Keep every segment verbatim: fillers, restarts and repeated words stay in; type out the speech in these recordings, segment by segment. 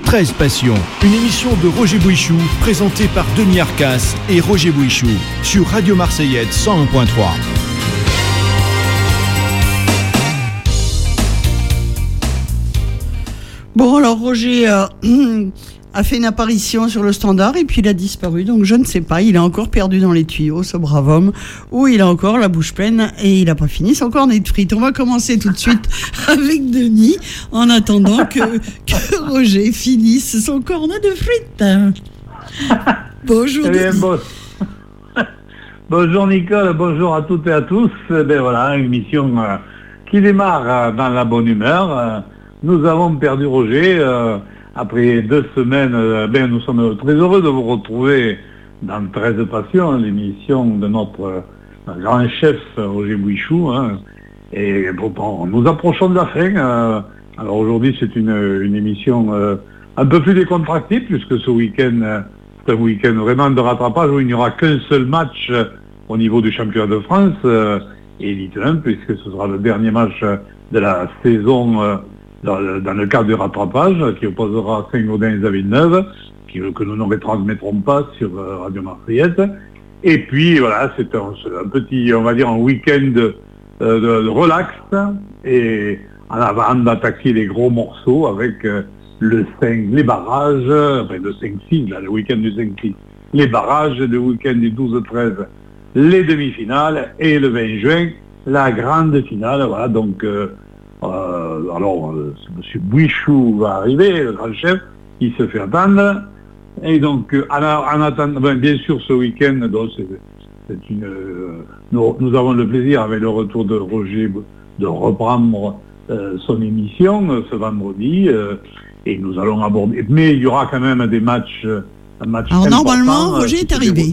treize Passions, une émission de Roger Bouichou, présentée par Denis Arcas et Roger Bouichou, sur Radio Marseillette cent un point trois. Bon, alors Roger euh, a fait une apparition sur le standard et puis il a disparu, donc je ne sais pas, il est encore perdu dans les tuyaux, ce brave homme, ou il a encore la bouche pleine et il n'a pas fini son cornet de frites. On va commencer tout de suite avec Denis, en attendant que, que Roger finisse son cornet de frites. Bonjour eh bien, Denis. bon... Bonjour Nicole, bonjour à toutes et à tous. Ben voilà, une émission euh, qui démarre euh, dans la bonne humeur. Euh, nous avons perdu Roger. Euh, après deux semaines, euh, ben, nous sommes très heureux de vous retrouver dans treize Passions, l'émission de notre euh, grand chef Roger Bouichou. Hein. Et bon, bon, nous approchons de la fin. Euh, alors aujourd'hui, c'est une, une émission euh, un peu plus décontractée, puisque ce week-end, euh, c'est un week-end vraiment de rattrapage où il n'y aura qu'un seul match euh, au niveau du championnat de France euh, et Ligue un, puisque ce sera le dernier match euh, de la saison euh, dans, dans le cadre du rattrapage, qui opposera Saint-Gaudens à Villeneuve, qui, que nous ne retransmettrons pas sur euh, Radio Marseillette. Et puis voilà, c'est un, un petit, on va dire, un week-end de, euh, de, de relax, et en avant d'attaquer les gros morceaux avec euh, le cinq, les barrages, enfin le cinq six, là, le week-end du cinq six, les barrages, le week-end du douze treize, les demi-finales, et le vingt juin, la grande finale. Voilà, donc, euh, euh, alors, euh, M. Bouichou va arriver, le grand chef, il se fait attendre, et donc, euh, en, en attendant, ben, bien sûr, ce week-end, donc, c'est, c'est une, euh, nous, nous avons le plaisir, avec le retour de Roger, de reprendre euh, son émission euh, ce vendredi, euh, et nous allons aborder, mais il y aura quand même des matchs, un match Alors important, normalement, Roger euh, est arrivé.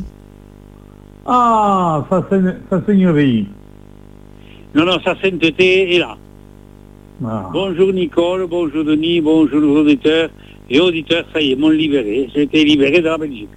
Ah, sa, sa seigneurie. Non, non, sa sainteté est là. Ah. Bonjour Nicole, bonjour Denis, bonjour les auditeurs. Et auditeurs, ça y est, m'ont libéré. J'ai été libéré de la Belgique.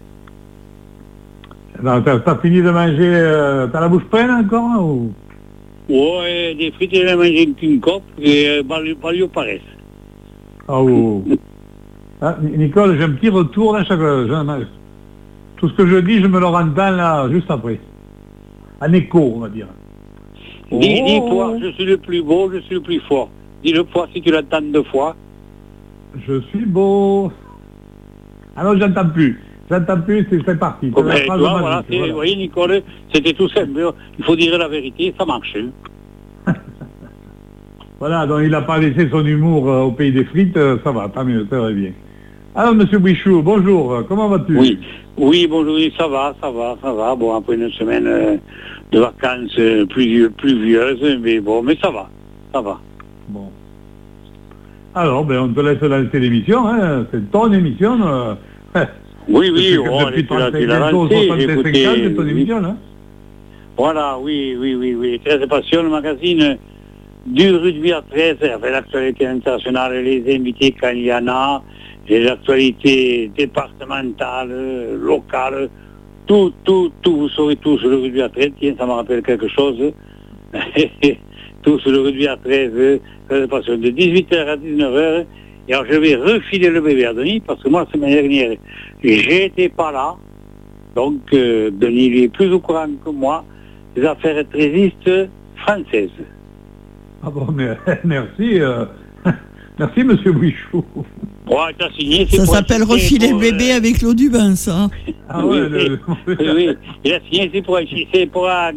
Non, t'as, t'as fini de manger, euh, t'as la bouche pleine encore ou... Ouais, des frites, j'ai mangé une, une cope et Balio Paresse. Ah, oh. Ah, Nicole, j'ai un petit retour là, chaque... Je, tout ce que je dis, je me le entends là, juste après. Un écho, on va dire. Dis, oh. dis-toi, je suis le plus beau, je suis le plus fort. Dis-le-toi si tu l'entends deux fois. Je suis beau. Ah non, j'entends plus. J'entends plus, c'est, c'est parti. Oh, ben, C'est toi, voilà, c'est, voilà. Vous voyez, Nicole, c'était tout simple. Il faut dire la vérité, ça marche. Hein. Voilà, donc il n'a pas laissé son humour euh, au pays des frites, euh, ça va, tant mieux, ça va bien. Alors, Monsieur Bouichou, bonjour, euh, comment vas-tu? Oui, oui, bonjour, oui, ça va, ça va, ça va. Bon, après une semaine euh, de vacances euh, pluvieux, pluvieuses, mais bon, mais ça va, ça va. Bon. Alors, ben, on te laisse lancer l'émission, hein, c'est ton émission. Euh, oui, oui, oh, depuis trente-cinq, tu l'as lancé, j'ai écouté... c'est ton émission, hein. Voilà, oui, oui, oui, oui, treize Passions, le magazine du rugby à treize, avec l'actualité internationale, les invités quand il y en a, les actualités départementales, locales, tout, tout, tout, vous saurez tout sur le rugby à treize, tiens, ça me rappelle quelque chose, tout sur le rugby à treize, treize Passions, de dix-huit heures à dix-neuf heures, et alors je vais refiler le bébé à Denis, parce que moi, la semaine dernière, j'étais pas là, donc euh, Denis, il est plus au courant que moi, des affaires trésistes françaises. Ah bon, mais, merci, euh, merci Monsieur Bouichou. Ouais, t'as signé, c'est ça pour s'appelle refiler le bébé euh... avec l'eau du bain, ça. Ah ouais, oui, le... oui, oui, il a signé, c'est pour c'est pour un...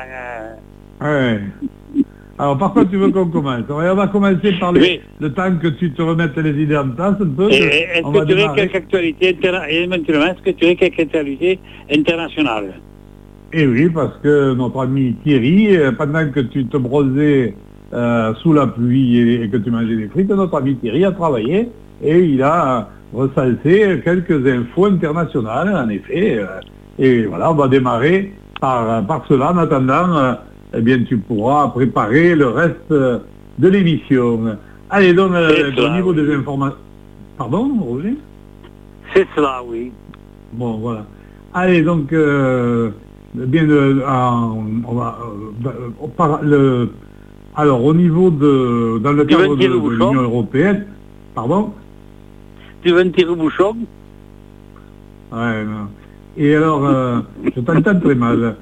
Ouais. Alors par quoi tu veux qu'on commence? On va commencer par le, oui. le temps que tu te remettes les idées en place un peu. Et, est-ce que tu aurais quelque actualité internationale? Et maintenant, est-ce que tu aurais quelque actualité internationale? Eh oui, parce que notre ami Thierry, pendant que tu te brosais euh, sous la pluie et, et que tu mangeais des frites, notre ami Thierry a travaillé et il a recensé quelques infos internationales, en effet. Euh, et voilà, on va démarrer par, par cela. En attendant, euh, eh bien, tu pourras préparer le reste de l'émission. Allez, donc, euh, cela, au niveau oui. des informations... Pardon, Roger? C'est cela, oui. Bon, voilà. Allez, donc... Euh, Bien, euh, on va, euh, par, le, alors au niveau de, dans le cadre de, de l'Union européenne, pardon. tu veux un tire-bouchon? Ouais, non. Et alors, euh, je t'entends très mal.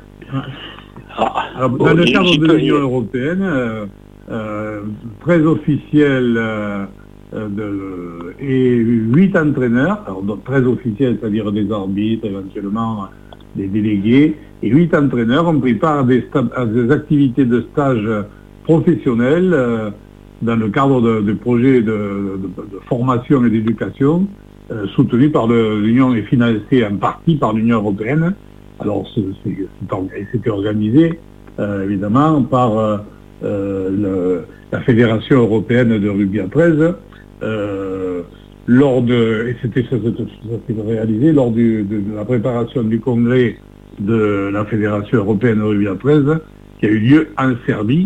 Ah, Alors, bon, dans le il- cadre il de peut- l'Union européenne, euh, euh, treize officiels euh, euh, de, et huit entraîneurs, alors donc treize officiels, c'est-à-dire des arbitres, éventuellement des délégués, et huit entraîneurs ont pris part à des, sta- à des activités de stage professionnels euh, dans le cadre de, de projets de, de- de formation et d'éducation euh, soutenus par le- l'Union et financés en partie par l'Union européenne. Alors, c'est- c'est- c'est or- et c'était organisé, euh, évidemment, par euh, euh, le- la Fédération européenne de rugby à treize, euh, lors de, et c'était, ça, ça- ça s'est réalisé lors du- de, de la préparation du congrès de la Fédération européenne de rugby à treize, qui a eu lieu en Serbie.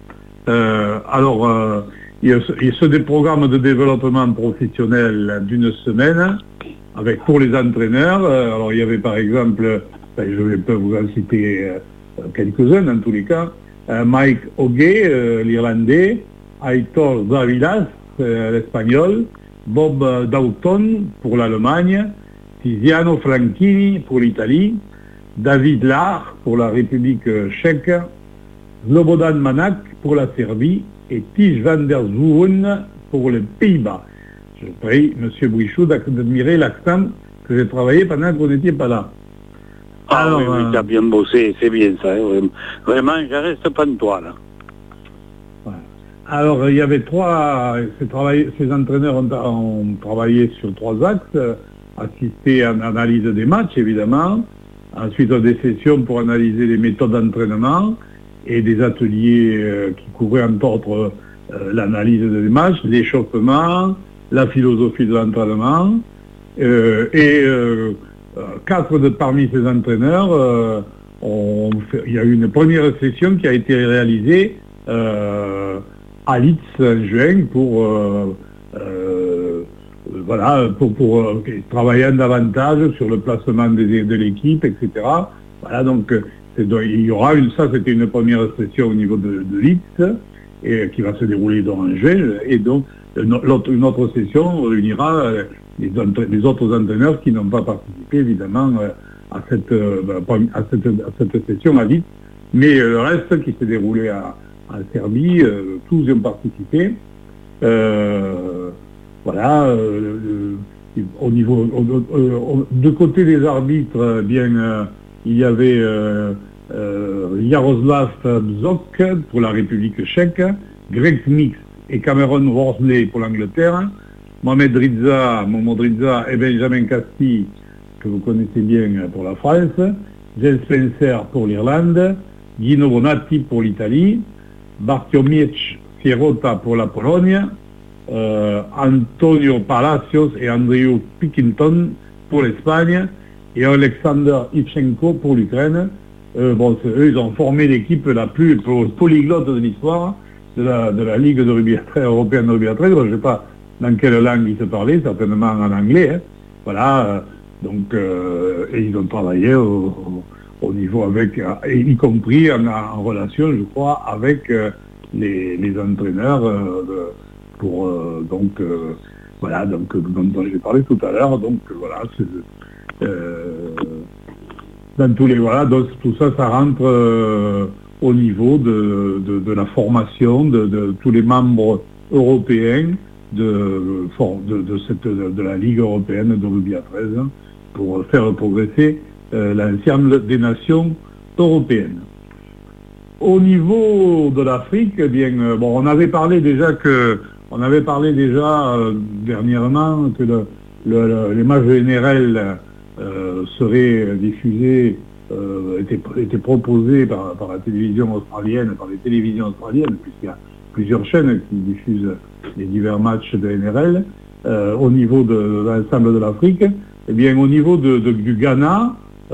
Euh, alors, euh, il y a, ce- il y a ce des programmes de développement professionnel d'une semaine, avec pour les entraîneurs. Euh, alors, il y avait par exemple, ben, je vais pas vous en citer euh, quelques-uns dans tous les cas, euh, Mike Hogue, euh, l'Irlandais, Aitor Zavilas, euh, l'Espagnol, Bob euh, Doughton pour l'Allemagne, Tiziano Franchini pour l'Italie, David Lahr pour la République euh, tchèque, Slobodan Manak pour la Serbie et Tige van der Zoeren pour les Pays-Bas. Je prie M. Bouichou d'admirer l'accent que j'ai travaillé pendant que vous n'étiez pas là. Ah Alors, oui, oui, euh, t'as bien bossé, c'est bien ça. Hein, vraiment. Vraiment, je reste pas de toi, là. Voilà. Alors, il y avait trois, ces, travail- ces entraîneurs ont, ont travaillé sur trois axes, euh, assister à l'analyse des matchs, évidemment, ensuite des sessions pour analyser les méthodes d'entraînement et des ateliers euh, qui couvraient entre autres euh, l'analyse des matchs, l'échauffement, la philosophie de l'entraînement, euh, et euh, euh, quatre de parmi ces entraîneurs, euh, ont fait- il y a eu une première session qui a été réalisée euh, à Leeds en juin pour euh, euh, voilà pour, pour euh, travailler davantage sur le placement des- de l'équipe, et cetera. Voilà, donc euh, c'est- donc, il y aura une ça c'était une première session au niveau de, de Leeds et qui va se dérouler dans en juin, et donc une, l'autre- une autre session réunira euh, les, entra- les autres entraîneurs qui n'ont pas participé évidemment euh, à cette, euh, à cette à cette session à Leeds, mais euh, le reste qui s'est déroulé à en Serbie, euh, tous y ont participé. Euh, voilà, euh, euh, au niveau, au- au- au- de côté des arbitres, euh, bien, euh, il y avait euh, euh, Jaroslav Bzok pour la République tchèque, Greg Mix et Cameron Worsley pour l'Angleterre, Mohamed Rizza, Mohamed Rizza et Benjamin Casti, que vous connaissez bien pour la France, Jens Spencer pour l'Irlande, Gino Bonatti pour l'Italie, Bartłomiej Sierota pour la Pologne, euh, Antonio Palacios et Andrew Pickington pour l'Espagne et Alexander Ivchenko pour l'Ukraine. Euh, bon, c'est- eux, ils ont formé l'équipe la plus polyglotte de l'histoire de la, de la Ligue de rugby à treize, européenne de rugby à treize. Je ne sais pas dans quelle langue ils se parlaient, certainement en anglais. Hein. Voilà, euh, donc, euh, et ils ont travaillé au, au- au niveau avec, euh, y compris en, en relation, je crois, avec euh, les, les entraîneurs euh, de- pour, euh, donc, euh, voilà, donc, euh, dont, dont j'ai parlé tout à l'heure. Donc, euh, voilà, c'est, euh, dans tous les, voilà, donc tout ça, ça rentre euh, au niveau de, de, de la formation de, de tous les membres européens de, de, de, cette, de, de la Ligue européenne de rugby à treize hein, pour faire progresser euh, l'ensemble des nations européennes. Au niveau de l'Afrique, eh bien, euh, bon, on avait parlé déjà que, on avait parlé déjà euh, dernièrement que le, le, le, les matchs de N R L euh, seraient diffusés, euh, étaient, étaient proposés par, par la télévision australienne, par les télévisions australiennes, puisqu'il y a plusieurs chaînes qui diffusent les divers matchs de N R L euh, au niveau de, de l'ensemble de l'Afrique. Eh bien, au niveau de, de, du Ghana,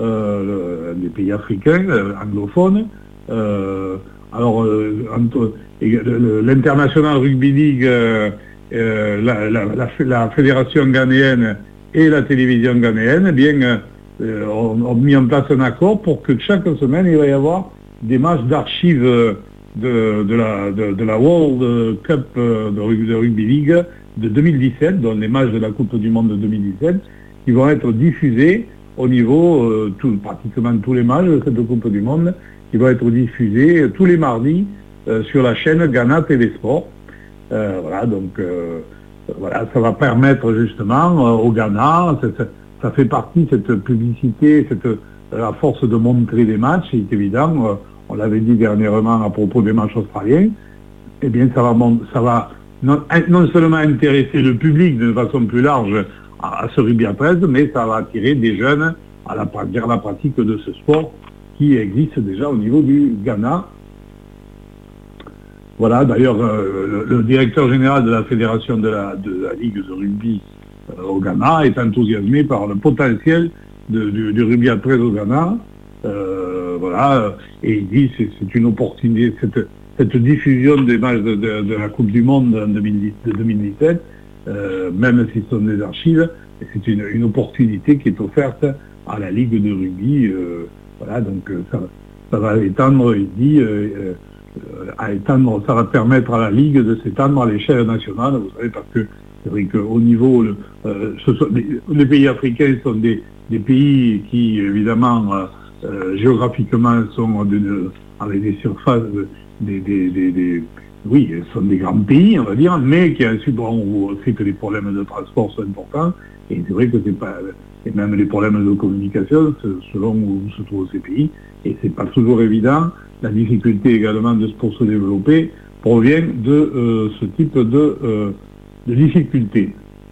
euh, des pays africains euh, anglophones, euh, alors euh, entre, l'International Rugby League, euh, euh, la, la, la, la fédération ghanéenne et la télévision ghanéenne, eh bien, euh, ont, ont mis en place un accord pour que chaque semaine il va y avoir des matchs d'archives de, de, la, de, de la World Cup de, de Rugby League de deux mille dix-sept, dont les matchs de la Coupe du Monde de deux mille dix-sept, qui vont être diffusés au niveau, euh, tout, pratiquement tous les matchs de cette Coupe du Monde, qui vont être diffusés tous les mardis euh, sur la chaîne Ghana T V Sport. Euh, voilà, donc euh, voilà, ça va permettre justement euh, au Ghana, ça, ça fait partie, cette publicité, cette, euh, à force de montrer des matchs, c'est évident, euh, on l'avait dit dernièrement à propos des matchs australiens, eh bien ça va, ça va non, non seulement intéresser le public de façon plus large à, à ce rugby à treize, mais ça va attirer des jeunes à la, vers la pratique de ce sport qui existe déjà au niveau du Ghana. Voilà, d'ailleurs, euh, le, le directeur général de la fédération de la, de la Ligue de rugby euh, au Ghana est enthousiasmé par le potentiel de, du, du rugby à treize au Ghana. Euh, voilà, et il dit que c'est une opportunité, cette, cette diffusion des matchs de, de, de la Coupe du Monde en deux mille dix-sept, euh, même si ce sont des archives, c'est une, une opportunité qui est offerte à la Ligue de rugby. Euh, voilà, donc ça, ça va étendre, il dit, euh, euh, à étendre, ça va permettre à la Ligue de s'étendre à l'échelle nationale, vous savez, parce que c'est vrai qu'au niveau, le, euh, ce sont, les, les pays africains sont des, des pays qui, évidemment, euh, euh, géographiquement, sont de, de, avec des surfaces, des, des, des, des, oui, sont des grands pays, on va dire, mais qui ensuite, bon, on sait que les problèmes de transport sont importants, et c'est vrai que c'est pas, et même les problèmes de communication, selon où se trouvent ces pays, et c'est pas toujours évident. La difficulté également de, pour se développer provient de euh, ce type de, euh, de difficultés.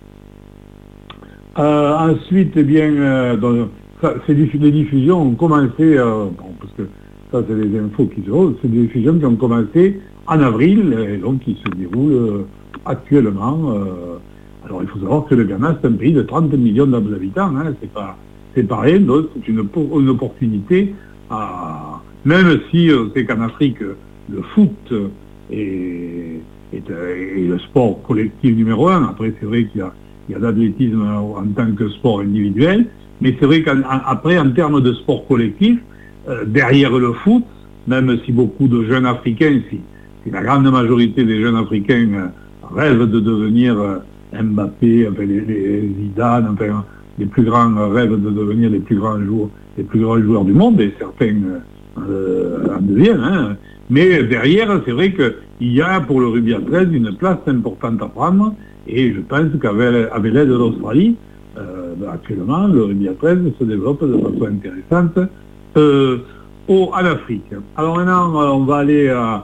Euh, ensuite, eh bien, euh, dans, ça, ces diff les diffusions ont commencé, euh, bon, parce que ça c'est des infos qui se font, c'est des diffusions qui ont commencé en avril, et donc qui se déroulent euh, actuellement. Euh, alors il faut savoir que le Ghana c'est un pays de trente millions d'habitants, hein, c'est pas, c'est pas rien, donc c'est une, une opportunité à, même si on sait qu'en Afrique le foot est, est, est le sport collectif numéro un. Après c'est vrai qu'il y a, il y a l'athlétisme en tant que sport individuel, mais c'est vrai qu'après en, en termes de sport collectif, euh, derrière le foot, même si beaucoup de jeunes Africains, si, si la grande majorité des jeunes Africains euh, rêvent de devenir euh, Mbappé, enfin, les, les Zidane, enfin, les plus grands euh, rêvent de devenir les plus grands joueurs, les plus grands joueurs du monde, et certains euh, en deviennent, hein. Mais derrière, c'est vrai qu'il y a pour le rugby à treize une place importante à prendre, et je pense qu'avec avec l'aide de l'Australie, euh, actuellement, le rugby à treize se développe de façon intéressante euh, au, en Afrique. Alors maintenant, on va aller à,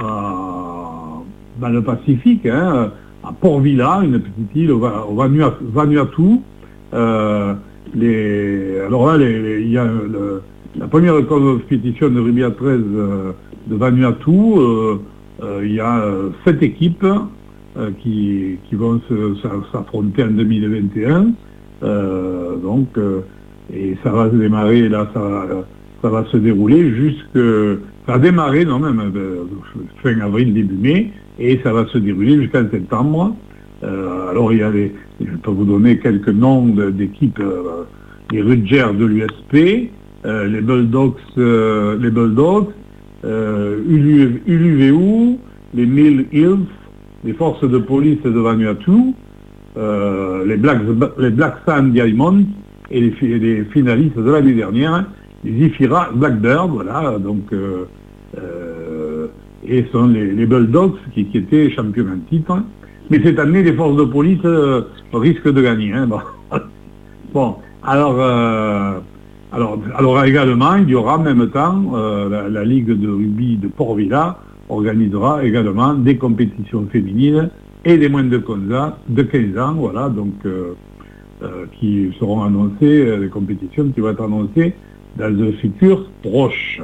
à, dans le Pacifique, hein, à Port Vila, une petite île au, au Vanuatu. Vanuatu. Euh, les, alors là, les, les, il y a le, la première compétition de rugby à treize euh, de Vanuatu, euh, euh, il y a euh, sept équipes euh, qui, qui vont s'affronter en deux mille vingt et un. Euh, donc, euh, et ça va se démarrer, là, ça va, ça va se dérouler jusque... Ça a démarré, non, même euh, fin avril, début mai, et ça va se dérouler jusqu'en septembre. Euh, alors, il y a des... Je peux vous donner quelques noms d'équipes. Euh, les Rudgers de l'U S P, euh, les Bulldogs, euh, les Bulldogs, euh, Ulu V U, les Mill Hills, les forces de police de Vanuatu, euh, les, Black, les Black Sand Diamonds et les, les finalistes de l'année dernière, les Ifira Blackbird, voilà, donc euh, euh, et sont les, les Bulldogs qui, qui étaient champions en titre. Mais cette année, les forces de police euh, risquent de gagner. Hein, bon. Bon, alors, euh, alors, alors également, il y aura en même temps, euh, la, la Ligue de rugby de Port Vila organisera également des compétitions féminines et des moins de quinze ans, voilà, donc euh, euh, qui seront annoncées, euh, les compétitions qui vont être annoncées dans un futur proche.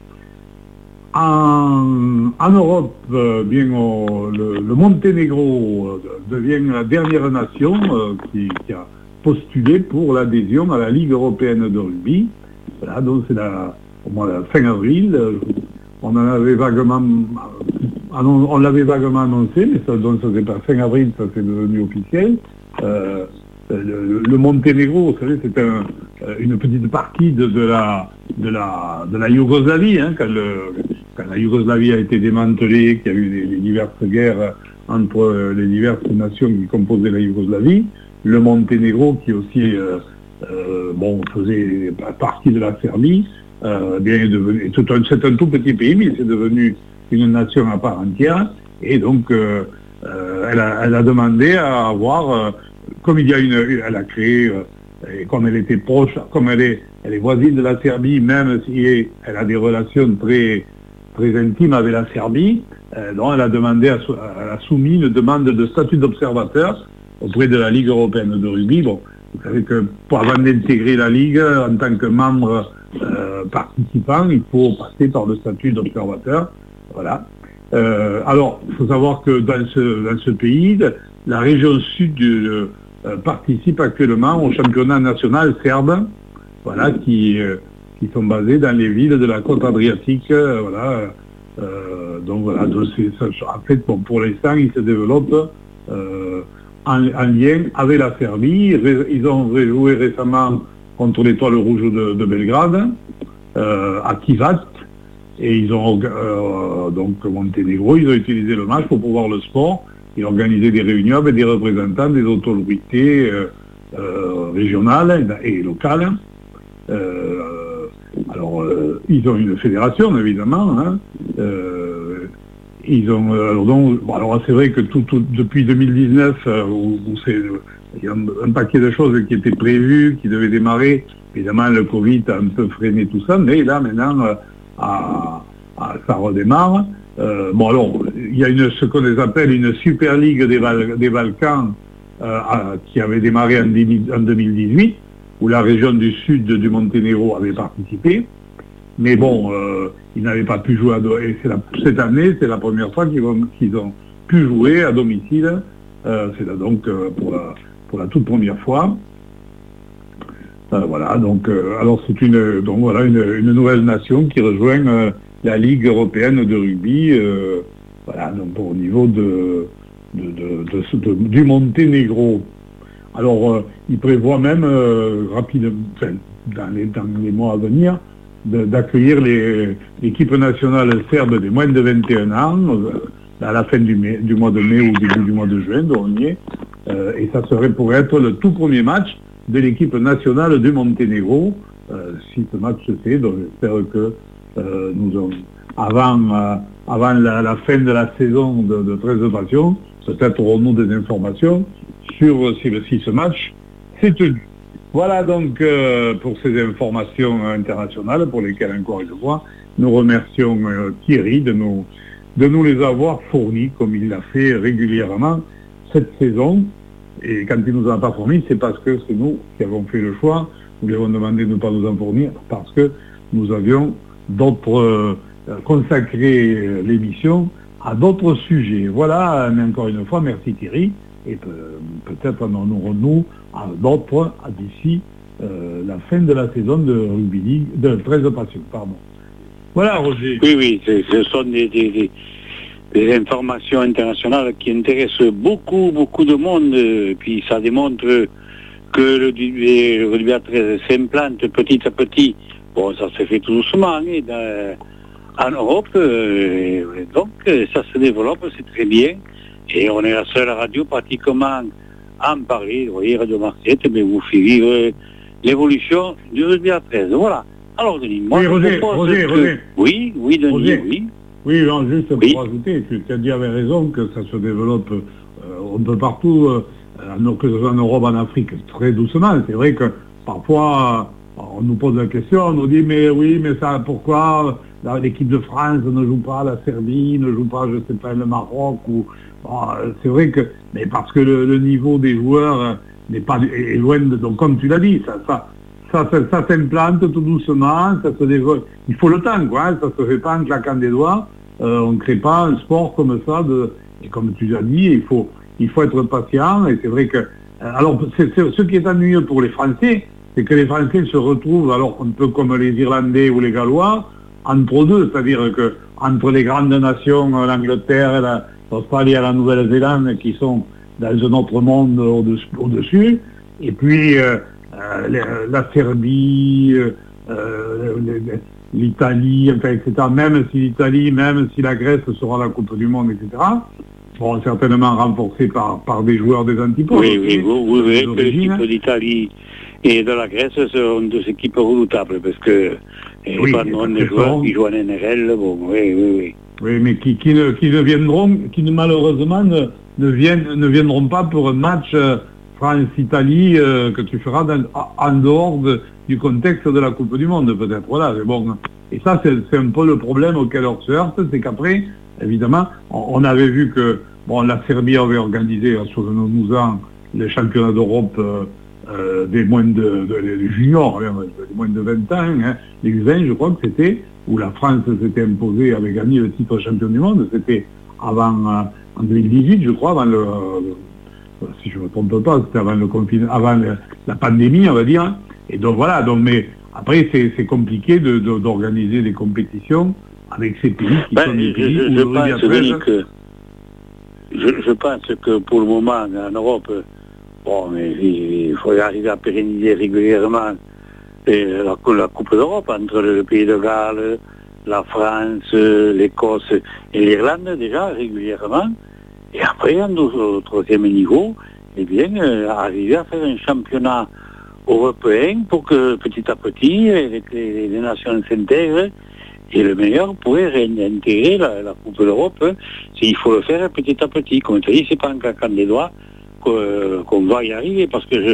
En, en Europe, euh, bien, oh, le, le Monténégro euh, devient la dernière nation euh, qui, qui a postulé pour l'adhésion à la Ligue européenne de rugby. Voilà, donc c'est la, au mois de fin avril. Euh, on en avait vaguement, on, on l'avait vaguement annoncé, mais ça, donc ça c'est pas fin avril, ça c'est devenu officiel. Euh, le, le Monténégro, vous savez, c'est un, une petite partie de, de la de la de la Yougoslavie, hein, quand, le, quand la Yougoslavie a été démantelée, qu'il y a eu des, des diverses guerres entre euh, les diverses nations qui composaient la Yougoslavie. Le Monténégro, qui aussi euh, euh, bon, faisait partie de la Serbie, euh, bien est devenu, c'est un, c'est un tout petit pays, mais c'est devenu une nation à part entière. Et donc, euh, euh, elle, a, elle a demandé à avoir, euh, comme il y a une, elle a créé, euh, et comme elle était proche, comme elle est, elle est voisine de la Serbie, même si elle a des relations très, très intimes avec la Serbie, euh, donc elle a demandé, à, elle a soumis une demande de statut d'observateur auprès de la Ligue européenne de rugby. Bon, vous savez que pour avant d'intégrer la Ligue en tant que membre euh, participant, il faut passer par le statut d'observateur. Voilà. Euh, alors, il faut savoir que dans ce, dans ce pays, la région sud du, euh, participe actuellement au championnat national serbe, voilà, qui, euh, qui sont basés dans les villes de la côte adriatique. Euh, voilà. Euh, donc voilà, donc c'est, ça, en fait, bon, pour l'instant, ils se développent euh, en, en lien avec la Serbie. Ils ont joué récemment contre l'Étoile Rouge de, de Belgrade, euh, à Tivat. Et ils ont, euh, donc Monténégro, ils ont utilisé le match pour pouvoir le sport et organiser des réunions avec des représentants des autorités euh, euh, régionales et locales. Euh, alors, euh, ils ont une fédération, évidemment. Hein. Euh, ils ont, alors, donc, bon, alors c'est vrai que tout, tout, depuis deux mille dix-neuf, euh, où, où c'est, il y a un, un paquet de choses qui étaient prévues, qui devaient démarrer. Évidemment, le Covid a un peu freiné tout ça, mais là, maintenant, euh, À, à, ça redémarre. Euh, bon alors, il y a une, ce qu'on appelle une Super Ligue des, Val, des Balkans euh, à, qui avait démarré en, en deux mille dix-huit, où la région du sud du Monténégro avait participé. Mais bon, euh, ils n'avaient pas pu jouer à domicile. Et c'est la, cette année, c'est la première fois qu'ils, vont, qu'ils ont pu jouer à domicile. Euh, c'est là, donc euh, pour, la, pour la toute première fois. Euh, voilà, donc euh, alors c'est une donc voilà une, une nouvelle nation qui rejoint euh, la Ligue européenne de rugby, euh, voilà, donc au niveau de, de, de, de, de du Monténégro. Alors euh, il prévoit même euh, rapidement, enfin, dans les dans les mois à venir, de, d'accueillir les, l'équipe nationale serbe des moins de vingt et un ans euh, à la fin du, mai, du mois de mai ou début du mois de juin, donc on y est, euh, et ça serait pour être le tout premier match de l'équipe nationale du Monténégro, euh, si ce match se fait, donc j'espère que euh, nous avons, avant, euh, avant la, la fin de la saison de, de treize passions, peut-être aurons-nous des informations sur si, si ce match s'est tenu. Voilà donc euh, pour ces informations internationales, pour lesquelles encore une fois, nous remercions euh, Thierry de nous, de nous les avoir fournis, comme il l'a fait régulièrement cette saison. Et quand il ne nous en a pas fourni, c'est parce que c'est nous qui avons fait le choix. Nous lui avons demandé de ne pas nous en fournir parce que nous avions d'autres euh, consacré l'émission à d'autres sujets. Voilà, mais encore une fois, merci Thierry. Et peut, peut-être en aurons-nous à d'autres à d'ici euh, la fin de la saison de Rugby League, de treize passions, pardon. Voilà, Roger. Oui, oui, c'est, ce sont des... des, des... des informations internationales qui intéressent beaucoup, beaucoup de monde, et puis ça démontre que le, le rugby à treize s'implante petit à petit. Bon, ça se fait tout doucement hein, dans, en Europe, euh, donc ça se développe, c'est très bien, et on est la seule radio pratiquement à en parler. Vous voyez, Radio Marseillette, mais vous faites vivre l'évolution du rugby à treize. Voilà. Alors, Denis, moi, oui, Roger, Roger, que... Roger. Oui, oui, Denis, Roger. oui. Oui, non, juste pour oui. ajouter, tu as dit avec raison que ça se développe euh, un peu partout, euh, que ce soit en Europe, en Afrique, très doucement. C'est vrai que parfois, euh, on nous pose la question, on nous dit, mais oui, mais ça, pourquoi là, l'équipe de France ne joue pas, la Serbie ne joue pas, je sais pas, le Maroc ou bon, c'est vrai que, mais parce que le, le niveau des joueurs euh, n'est pas est loin de, donc comme tu l'as dit, ça, ça, ça, ça, ça s'implante tout doucement, ça se développe. Il faut le temps, quoi. Hein, ça se fait pas en claquant des doigts. Euh, on ne crée pas un sport comme ça, de, et comme tu l'as dit, il faut, il faut être patient, et c'est vrai que, euh, alors, c'est, c'est, ce qui est ennuyeux pour les Français, c'est que les Français se retrouvent, alors un peu comme les Irlandais ou les Gallois, entre deux, c'est-à-dire que, entre les grandes nations, l'Angleterre, la, l'Australie et la Nouvelle-Zélande, qui sont dans un autre monde au-dessus, au-dessus et puis, euh, euh, la Serbie, euh, les, les, l'Italie, enfin, et cetera. Même si l'Italie, même si la Grèce sera la Coupe du Monde, et cetera. bon, certainement renforcés par, par des joueurs des antipodes. Oui, oui, vous, vous verrez que l'équipe d'Italie et de la Grèce sont deux équipes redoutables, parce que les oui, pas des joueurs qui jouent en N R L, bon, oui, oui, oui. Oui, mais qui, qui, ne, qui ne viendront, qui ne, malheureusement ne, ne, viennent, ne viendront pas pour un match euh, France-Italie euh, que tu feras dans, en dehors de, du contexte de la Coupe du Monde, peut-être. Voilà, mais bon. Et ça, c'est, c'est un peu le problème auquel on se heurte, c'est qu'après, évidemment, on, on avait vu que bon, la Serbie avait organisé, souvenons-nous en, les championnats d'Europe euh, euh, des moins de, de les juniors, hein, des moins de vingt ans, hein, les U vingt, je crois que c'était, où la France s'était imposée, avait gagné le titre champion du monde, c'était avant, euh, en deux mille dix-huit, je crois, avant le, euh, si je ne me trompe pas, c'était avant le confinement, avant le, la pandémie, on va dire. Et donc voilà, donc, mais après c'est, c'est compliqué de, de, d'organiser des compétitions avec ces pays qui ben, sont des je, pays je, où je, le pense, treize... que, je, je pense que pour le moment, en Europe, bon, mais il faut arriver à pérenniser régulièrement et la, la Coupe d'Europe entre le Pays de Galles, la France, l'Écosse et l'Irlande déjà régulièrement. Et après, au troisième niveau, eh bien, euh, arriver à faire un championnat européen pour que petit à petit les, les, les nations s'intègrent. Et le meilleur pourrait réintégrer la, la Coupe d'Europe. Hein. Il faut le faire petit à petit. Comme tu dis, c'est pas en claquant des doigts qu'on va y arriver, parce que je,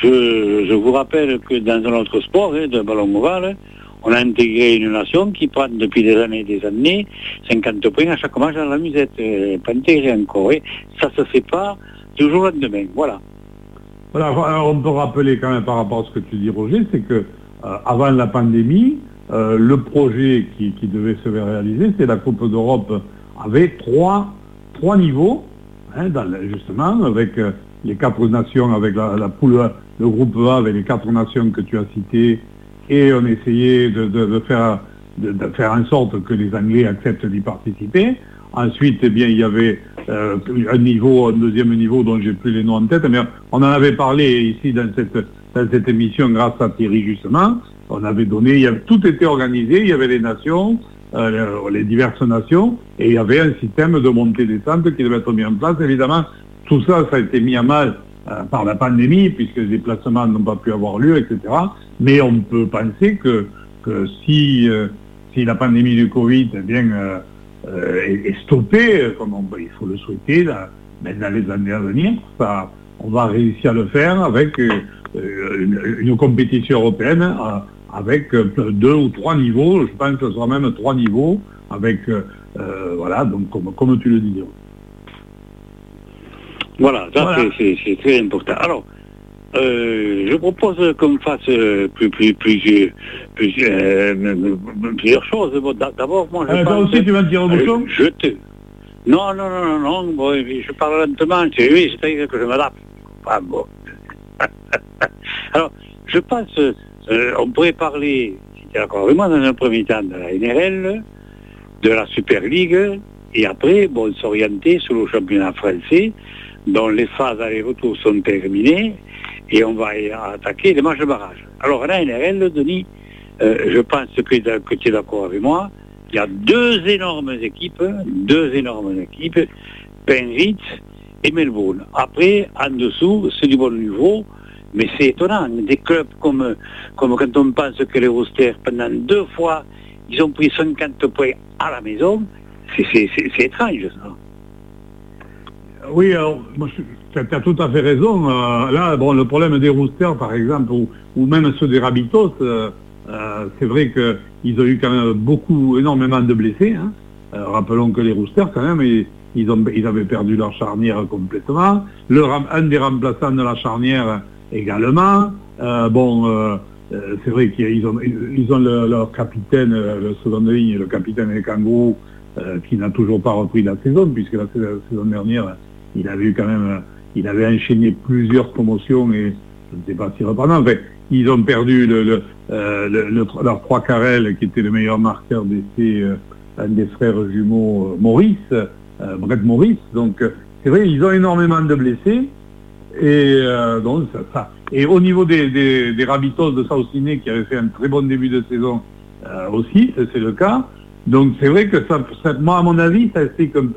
je, je vous rappelle que dans un autre sport, hein, de ballon ovale, on a intégré une nation qui prend depuis des années et des années cinquante points à chaque match dans la musette, euh, pas intégré encore. Hein. Ça se fait pas du jour au lendemain, voilà. Voilà, alors on peut rappeler quand même par rapport à ce que tu dis, Roger, c'est que euh, avant la pandémie, euh, le projet qui, qui devait se réaliser, c'est la Coupe d'Europe avait trois, trois niveaux. Hein, dans le, justement, avec euh, les quatre nations, avec la, la poule, le groupe A, avec les quatre nations que tu as citées, et on essayait de, de, de, faire, de, de faire en sorte que les Anglais acceptent d'y participer. Ensuite, eh bien, il y avait euh, un niveau, un deuxième niveau dont j'ai plus les noms en tête, mais on en avait parlé ici dans cette, dans cette émission grâce à Thierry, justement. On avait donné, il y avait, tout était organisé, il y avait les nations, Euh, les diverses nations, et il y avait un système de montée-descente qui devait être mis en place. Évidemment, tout ça, ça a été mis à mal euh, par la pandémie, puisque les déplacements n'ont pas pu avoir lieu, et cetera. Mais on peut penser que, que si, euh, si la pandémie du Covid eh bien, euh, euh, est, est stoppée, comme on, il faut le souhaiter, là, ben, dans les années à venir, ça, on va réussir à le faire avec euh, une, une compétition européenne euh, avec deux ou trois niveaux, je pense que ce sera même trois niveaux, avec, euh, voilà, donc comme, comme tu le disais. Voilà, ça voilà. C'est, c'est, c'est très important. Alors, euh, je propose qu'on fasse plus, plus, plus, plus, euh, plusieurs choses. Bon, d'abord, moi, je euh, pense... Toi aussi, tu vas te dire au bouchon euh, Je te... Non, non, non, non, non, bon, je parle lentement, c'est, oui, c'est-à-dire que je m'adapte. Enfin, bon. Alors, je pense... Euh, on pourrait parler, si tu es d'accord avec moi, dans un premier temps de la N R L, de la Super League, et après, bon, s'orienter sur le championnat français, dont les phases aller-retour sont terminées, et on va attaquer les matchs de barrage. Alors, la N R L, Denis, euh, je pense que, que tu es d'accord avec moi, il y a deux énormes équipes, deux énormes équipes, Penrith et Melbourne. Après, en dessous, c'est du bon niveau. Mais c'est étonnant, des clubs comme, comme quand on pense que les Roosters, pendant deux fois, ils ont pris cinquante points à la maison, c'est, c'est, c'est, c'est étrange, ça. Oui, alors, tu as tout à fait raison. Euh, là, bon, le problème des Roosters, par exemple, ou, ou même ceux des Rabbitohs, euh, euh, c'est vrai qu'ils ont eu quand même beaucoup, énormément de blessés. Hein. Euh, rappelons que les Roosters, quand même, ils, ils, ont, ils avaient perdu leur charnière complètement. Le, un des remplaçants de la charnière également. Euh, bon, euh, euh, c'est vrai qu'ils ont, ils ont le, leur capitaine, le seconde ligne, le capitaine des Kangaroos, euh, qui n'a toujours pas repris la saison, puisque la, la saison dernière, il avait eu quand même, il avait enchaîné plusieurs promotions et je ne sais pas s'il reprendra. Enfin, ils ont perdu le, le, euh, le, le, leur trois Carrel, qui était le meilleur marqueur d'essai, euh, un des frères jumeaux euh, Maurice, euh, Brett Maurice. Donc, euh, c'est vrai, ils ont énormément de blessés. Et euh, donc ça, ça. Et au niveau des, des, des Rabbitohs de South Sydney qui avaient fait un très bon début de saison euh, aussi, c'est le cas. Donc c'est vrai que ça, ça, moi à mon avis, ça explique un peu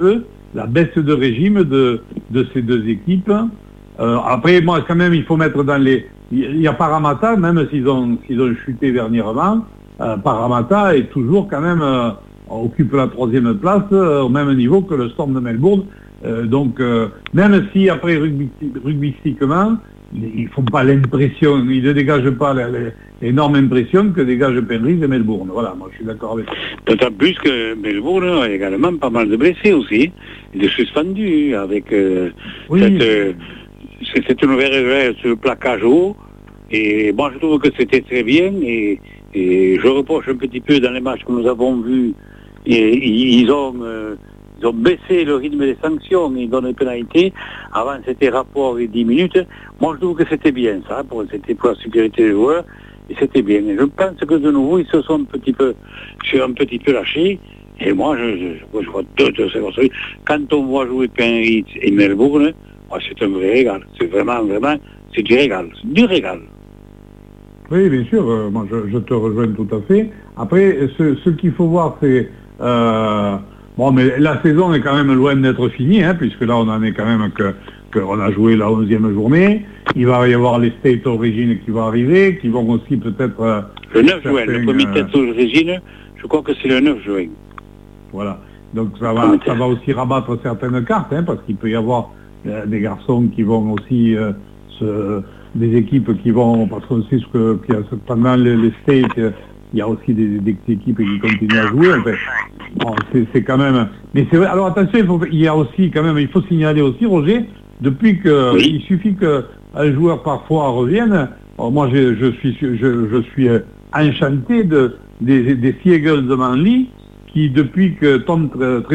la baisse de régime de, de ces deux équipes. Euh, après, moi, quand même, il faut mettre dans les... Il y a Parramatta, même s'ils ont, s'ils ont chuté dernièrement, euh, Parramatta est toujours quand même... Euh, occupe la troisième place euh, au même niveau que le Storm de Melbourne. Euh, donc, euh, même si après rugby, rugbystiquement, ils ne font pas l'impression, ils ne dégagent pas l'énorme impression que dégage Penrith et Melbourne. Voilà, moi je suis d'accord avec ça. D'autant plus que Melbourne a également pas mal de blessés aussi, de suspendus, avec euh, oui. cette, euh, cette nouvelle sur le plaquage haut. Et moi je trouve que c'était très bien, et, et je reproche un petit peu dans les matchs que nous avons vus, et ils ont... Euh, Ils ont baissé le rythme des sanctions, ils donnent des pénalités. Avant, c'était rapport et dix minutes. Moi, je trouve que c'était bien, ça, pour, c'était pour la sécurité des joueurs, et c'était bien. Et je pense que de nouveau, ils se sont un petit peu, un petit peu lâchés. Et moi, je, je, je crois deux, deux secondes. Quand on voit jouer Penrith et Melbourne, moi, c'est un vrai régal. C'est vraiment, vraiment, c'est du régal. C'est du régal. Oui, bien sûr. Euh, moi, je, je te rejoins tout à fait. Après, ce, ce qu'il faut voir, c'est... Euh, Bon, mais la saison est quand même loin d'être finie, hein, puisque là, on en est quand même que qu'on a joué la onzième journée. Il va y avoir les State Origin qui vont arriver, qui vont aussi peut-être... Euh, le neuf juin, le premier euh, State Origin, je crois que c'est le neuf juin. Voilà. Donc ça va, ça va aussi rabattre certaines cartes, hein, parce qu'il peut y avoir euh, des garçons qui vont aussi... Euh, se, des équipes qui vont... Parce qu'on sait ce que qu'il y a, pendant les, les States... Euh, il y a aussi des, des équipes qui continuent à jouer. En fait. Bon, c'est, c'est quand même... Mais c'est vrai, alors attention, il, faut, il y a aussi quand même, il faut signaler aussi, Roger, depuis que oui. il suffit qu'un joueur parfois revienne. Alors moi, je, je suis, je, je suis enchanté de, des, des Sea Eagles de Manly, qui depuis que Tom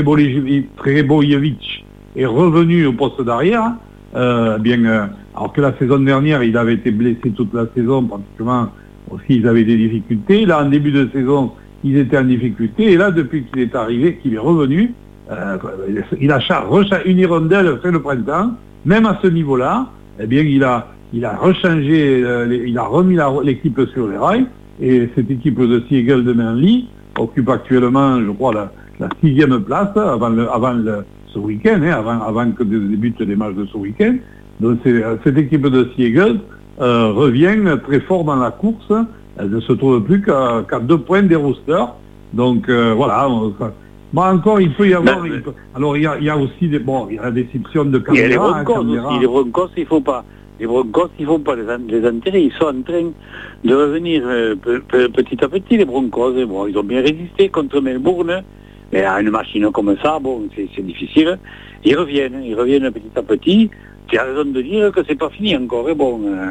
Trebojevic est revenu au poste d'arrière, euh, bien, euh, alors que la saison dernière, il avait été blessé toute la saison, pratiquement... Aussi, ils avaient des difficultés. Là, en début de saison, ils étaient en difficulté. Et là, depuis qu'il est arrivé, qu'il est revenu, euh, il a recha- une hirondelle fait le printemps. Même à ce niveau-là, eh bien, il a, il a rechangé, euh, les, il a remis la, l'équipe sur les rails. Et cette équipe de Sea Eagles de Manly occupe actuellement, je crois, la, la sixième place avant, le, avant le, ce week-end, hein, avant, avant que débutent les matchs de ce week-end. Donc, c'est, cette équipe de Sea Eagles Euh, revient très fort dans la course. Elle ne se trouve plus qu'à, qu'à deux points des Roosters. Donc euh, voilà. On, ça, moi encore, il peut y avoir. Ben, il peut, alors il y, a, il y a aussi des bon, il y a la déception de Canberra. Il y a les Broncos hein, aussi. Les Broncos, il faut pas. Les Broncos, il faut pas les, les enterrer. Ils sont en train de revenir euh, pe, pe, petit à petit. Les Broncos, et bon, ils ont bien résisté contre Melbourne. Mais à une machine comme ça, bon, c'est, c'est difficile. Ils reviennent, ils reviennent petit à petit. Tu as raison de dire que c'est pas fini encore. Et bon, euh,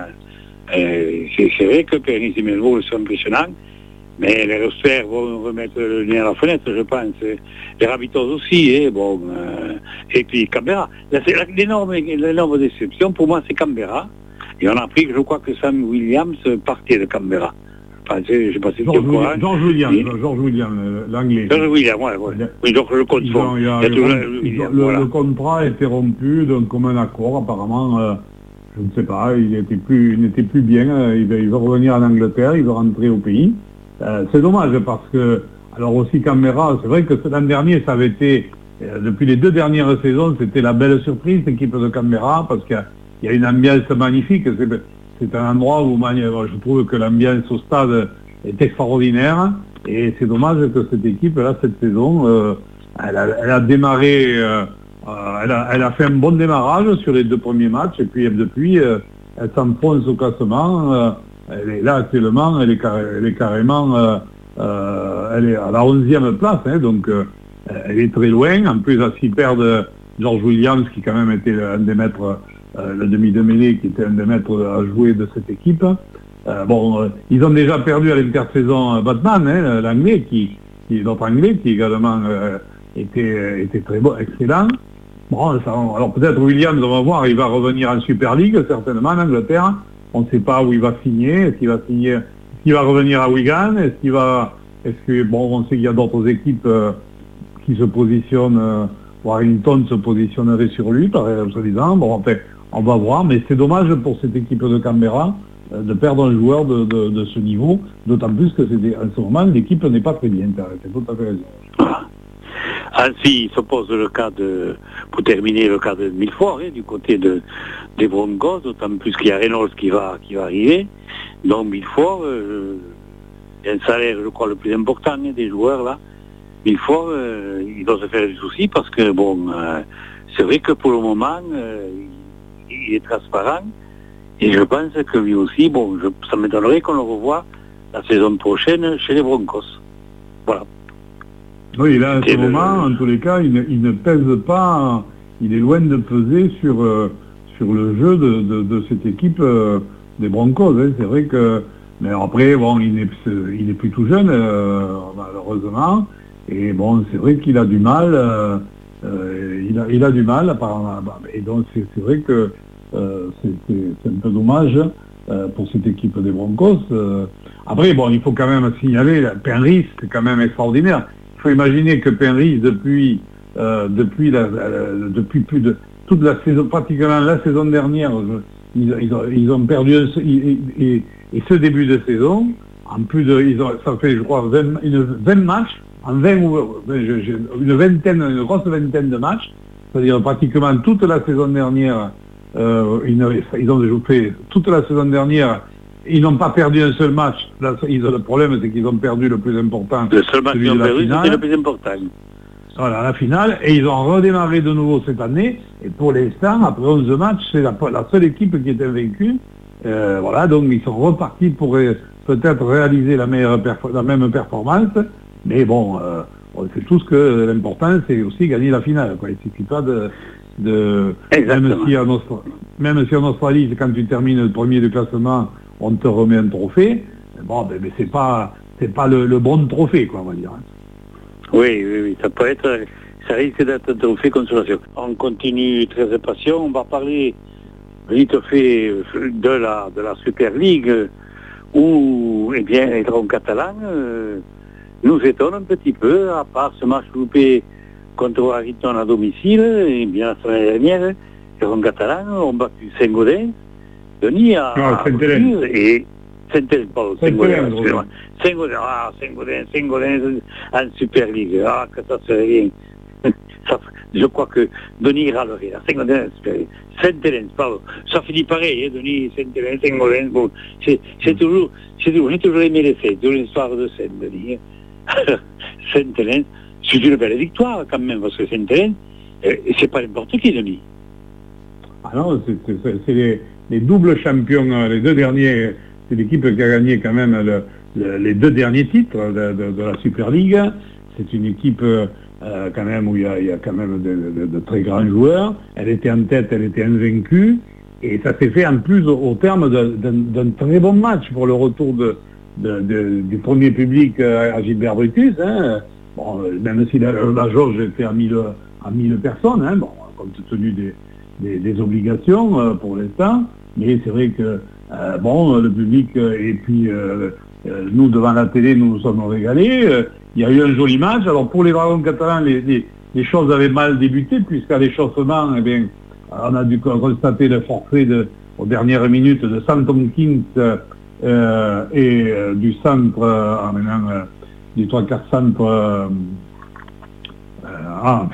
euh, c'est, c'est vrai que Penrith et Melbourne sont impressionnants, mais les Roosters vont remettre le nez à la fenêtre, je pense. Les Rabbitohs aussi, et bon. Euh, et puis Canberra. Là, c'est l'énorme, l'énorme déception pour moi, c'est Canberra. Et on a appris que je crois que Sam Williams partait de Canberra. Enfin, je sais pas si George, William, George Williams, et... George Williams, l'anglais. George Williams, ouais, ouais. Oui, donc le compte il y a, il y a le, Williams, le, voilà. le contrat a été rompu d'un commun accord, apparemment, euh, je ne sais pas, il était plus, il n'était plus bien, euh, il, veut, il veut revenir en Angleterre, il veut rentrer au pays. Euh, c'est dommage parce que, alors aussi Canberra, c'est vrai que l'an dernier, ça avait été, euh, depuis les deux dernières saisons, c'était la belle surprise, l'équipe de Canberra, parce qu'il y a, il y a une ambiance magnifique. C'est, C'est un endroit où je trouve que l'ambiance au stade est extraordinaire et c'est dommage que cette équipe-là, cette saison, euh, elle, a, elle a démarré, euh, elle, a, elle a fait un bon démarrage sur les deux premiers matchs et puis depuis, euh, elle s'enfonce au classement. Euh, elle est là actuellement, elle est, carré, elle est carrément, euh, euh, elle est à la onzième place, hein, donc euh, elle est très loin. En plus, à s'y perdre George Williams, qui quand même était un des maîtres. Euh, le demi de mêlée qui était un des maîtres à jouer de cette équipe. Euh, bon, euh, ils ont déjà perdu à l'intersaison euh, Batman, hein, l'anglais, qui, qui notre anglais, qui également euh, était, était très bon, excellent. Bon, ça, alors peut-être Williams, on va voir, il va revenir en Super League, certainement, en Angleterre. On ne sait pas où il va signer. Est-ce qu'il va signer, est-ce qu'il va revenir à Wigan? Est-ce qu'il va, est-ce que, bon, on sait qu'il y a d'autres équipes euh, qui se positionnent, euh, Warrington se positionnerait sur lui, par soi-disant. Bon, en fait, on va voir, mais c'est dommage pour cette équipe de Canberra euh, de perdre un joueur de, de, de ce niveau, d'autant plus que c'est des, en ce moment, l'équipe n'est pas très bien. C'est tout à fait raison. Ainsi, il se pose le cas de, pour terminer, le cas de Milford, hein, du côté de, des Broncos, d'autant plus qu'il y a Reynolds qui va, qui va arriver. Donc Milford, euh, il y a un salaire, je crois, le plus important hein, des joueurs là. Milford, euh, il doit se faire du souci parce que, bon, euh, c'est vrai que pour le moment, euh, il est transparent. Et je pense que lui aussi, bon, je, ça m'étonnerait qu'on le revoie la saison prochaine chez les Broncos. Voilà. Oui, là, à ce le... moment, en tous les cas, il ne, il ne pèse pas, il est loin de peser sur, euh, sur le jeu de, de, de cette équipe euh, des Broncos. Hein. C'est vrai que, mais après, bon, il est, il est plus tout jeune, euh, malheureusement. Et bon, c'est vrai qu'il a du mal, euh, euh, il, a, il a du mal, apparemment. Et donc, c'est, c'est vrai que euh, c'est, c'est, c'est un peu dommage euh, pour cette équipe des Broncos. Euh. Après, bon, il faut quand même signaler, Penrith, c'est quand même extraordinaire. Il faut imaginer que Penrith, depuis, euh, depuis, la, la, depuis plus de toute la saison, pratiquement la saison dernière, ils, ils, ont, ils ont perdu, un, et, et, et ce début de saison, en plus de, ils ont, ça fait, je crois, vingt, une, vingt matchs, en vingt, une vingtaine, une grosse vingtaine de matchs, c'est-à-dire pratiquement toute la saison dernière, euh, ils, ils ont fait toute la saison dernière, ils n'ont pas perdu un seul match. Là, ils, le problème, c'est qu'ils ont perdu le plus important. Le seul match qu'ils ont perdu, c'était le plus important. Voilà, la finale, et ils ont redémarré de nouveau cette année, et pour l'instant, après onze matchs, c'est la, la seule équipe qui est invaincue. Euh, voilà, donc ils sont repartis pour euh, peut-être réaliser la, meilleure perfor- la même performance. Mais bon, euh, on sait tous que l'important, c'est aussi gagner la finale. Quoi. Il ne suffit pas de... de même, si en Australie, même si en Australie, quand tu termines le premier du classement, on te remet un trophée. Bon, ben, ben c'est pas, c'est pas le, le bon trophée, quoi, on va dire. Oui, oui, oui. Ça peut être... Ça risque d'être un trophée consolation. On continue très impatient. On va parler vite fait de la, de la Super League où, eh bien, les Dragons catalans... Euh, nous étonne un petit peu, à part ce match loupé contre Warrington à domicile, et bien la semaine dernière, les Dragons catalans ont battu Saint-Gaudens, Denis à Saint-Hélène, et Saint-Hélène, pardon, Saint-Gaudens, excusez-moi. Saint-Gaudens, ah, Saint-Gaudens, Saint-Gaudens en Super League, ah, que ça serait bien. Ça, je crois que Denis râlerait, là, Saint-Gaudens, Saint-Hélène, pardon, ça finit pareil, hein, Denis, Saint-Hélène, Saint-Gaudens, bon, c'est, c'est toujours, c'est toujours, j'ai toujours aimé les faits, toujours l'histoire de Saint-Denis, hein. Saint-Hélène, c'est une belle victoire quand même, parce que Saint-Hélène, euh, c'est pas n'importe qui, Denis. Ah non, c'est, c'est, c'est les, les doubles champions, les deux derniers, c'est l'équipe qui a gagné quand même le, le, les deux derniers titres de, de, de la Super League. C'est une équipe euh, quand même où il y a, il y a quand même de, de, de très grands joueurs. Elle était en tête, elle était invaincue, et ça s'est fait en plus au, au terme de, d'un, d'un très bon match pour le retour de De, de, du premier public à Gilbert Brutus, hein. Bon, même si la, la jauge était à mille, à mille personnes, hein, bon, compte tenu des, des, des obligations euh, pour l'instant, mais c'est vrai que euh, bon, le public euh, et puis euh, euh, nous devant la télé, nous nous sommes régalés. Euh, il y a eu un joli match. Alors pour les Dragons catalans, les, les, les choses avaient mal débuté puisqu'à l'échauffement, eh bien, on a dû constater le forfait de, aux dernières minutes de Sam Tompkins. Euh, Euh, et euh, du centre, euh, maintenant, euh, du trois quarts centre, euh, euh, ah,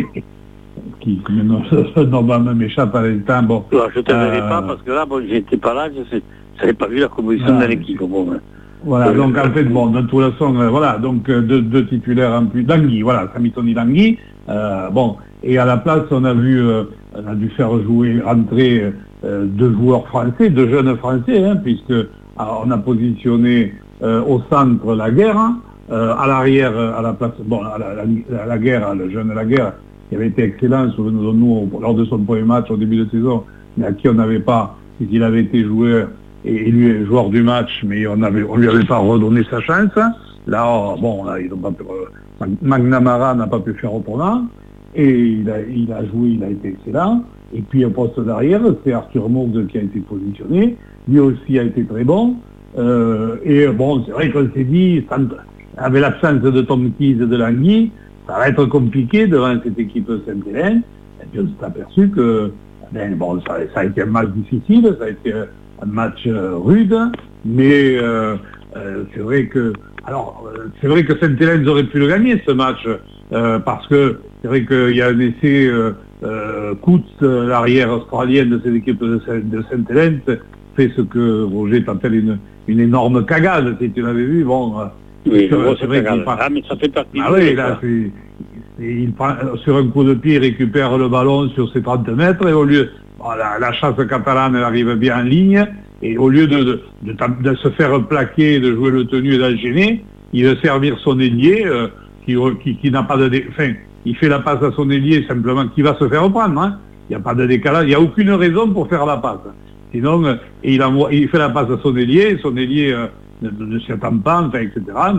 qui normalement m'échappe à l'instant. Bon, alors, je ne te euh, verrai pas parce que là, bon, j'étais pas là, je n'avais pas vu la composition ah, de l'équipe. Bon, voilà, euh, donc en fait, bon, de toute façon, euh, voilà, donc deux, deux titulaires en plus, Dangui, voilà, Sami Tony Dangui, euh, bon, et à la place, on a vu, euh, on a dû faire jouer, rentrer euh, deux joueurs français, deux jeunes français, hein, puisque alors, on a positionné euh, au centre la guerre, euh, à l'arrière, à la place, bon, à la, la, la guerre, le jeune la guerre, qui avait été excellent, souvenons-nous, lors de son premier match au début de saison, mais à qui on n'avait pas, il avait été joueur, et lui est joueur du match, mais on avait, on lui avait pas redonné sa chance. Là, oh, bon, là, ils ont pas pu, euh, McNamara n'a pas pu faire autrement, et il a, il a joué, il a été excellent. Et puis, au poste d'arrière, c'est Arthur Mourde qui a été positionné. Lui aussi a été très bon. Euh, et bon, c'est vrai qu'on s'est dit, avec l'absence de Tompkins et de Langui, ça va être compliqué devant cette équipe Saint-Hélène. Et puis on s'est aperçu que, ben, bon, ça, ça a été un match difficile, ça a été un match euh, rude, mais euh, euh, c'est vrai que, alors, euh, c'est vrai que Saint-Hélène aurait pu le gagner, ce match. euh, parce que c'est vrai qu'il y a un essai euh, euh, Coutts, l'arrière australienne de cette équipe de, de Saint-Hélène, fait ce que Roger t'appelle une, une énorme cagade, si tu l'avais vu, bon... Oui, c'est, gros, c'est vrai qu'il part... Ah, mais ça fait partie ah de oui, là, c'est, c'est, il prend, sur un coup de pied, il récupère le ballon sur ses trente mètres, et au lieu... Bon, la, la chasse catalane, elle arrive bien en ligne, et au lieu de, de, de, de se faire plaquer, de jouer le tenu et d'enchaîner, il veut servir son ailier, euh, qui, qui, qui n'a pas de... Dé... Enfin, il fait la passe à son ailier, simplement, qui va se faire prendre, hein. Il n'y a pas de décalage, il n'y a aucune raison pour faire la passe. Sinon, euh, et il, envoie, il fait la passe à son ailier, son ailier euh, ne, ne s'y attend pas, enfin, et cetera.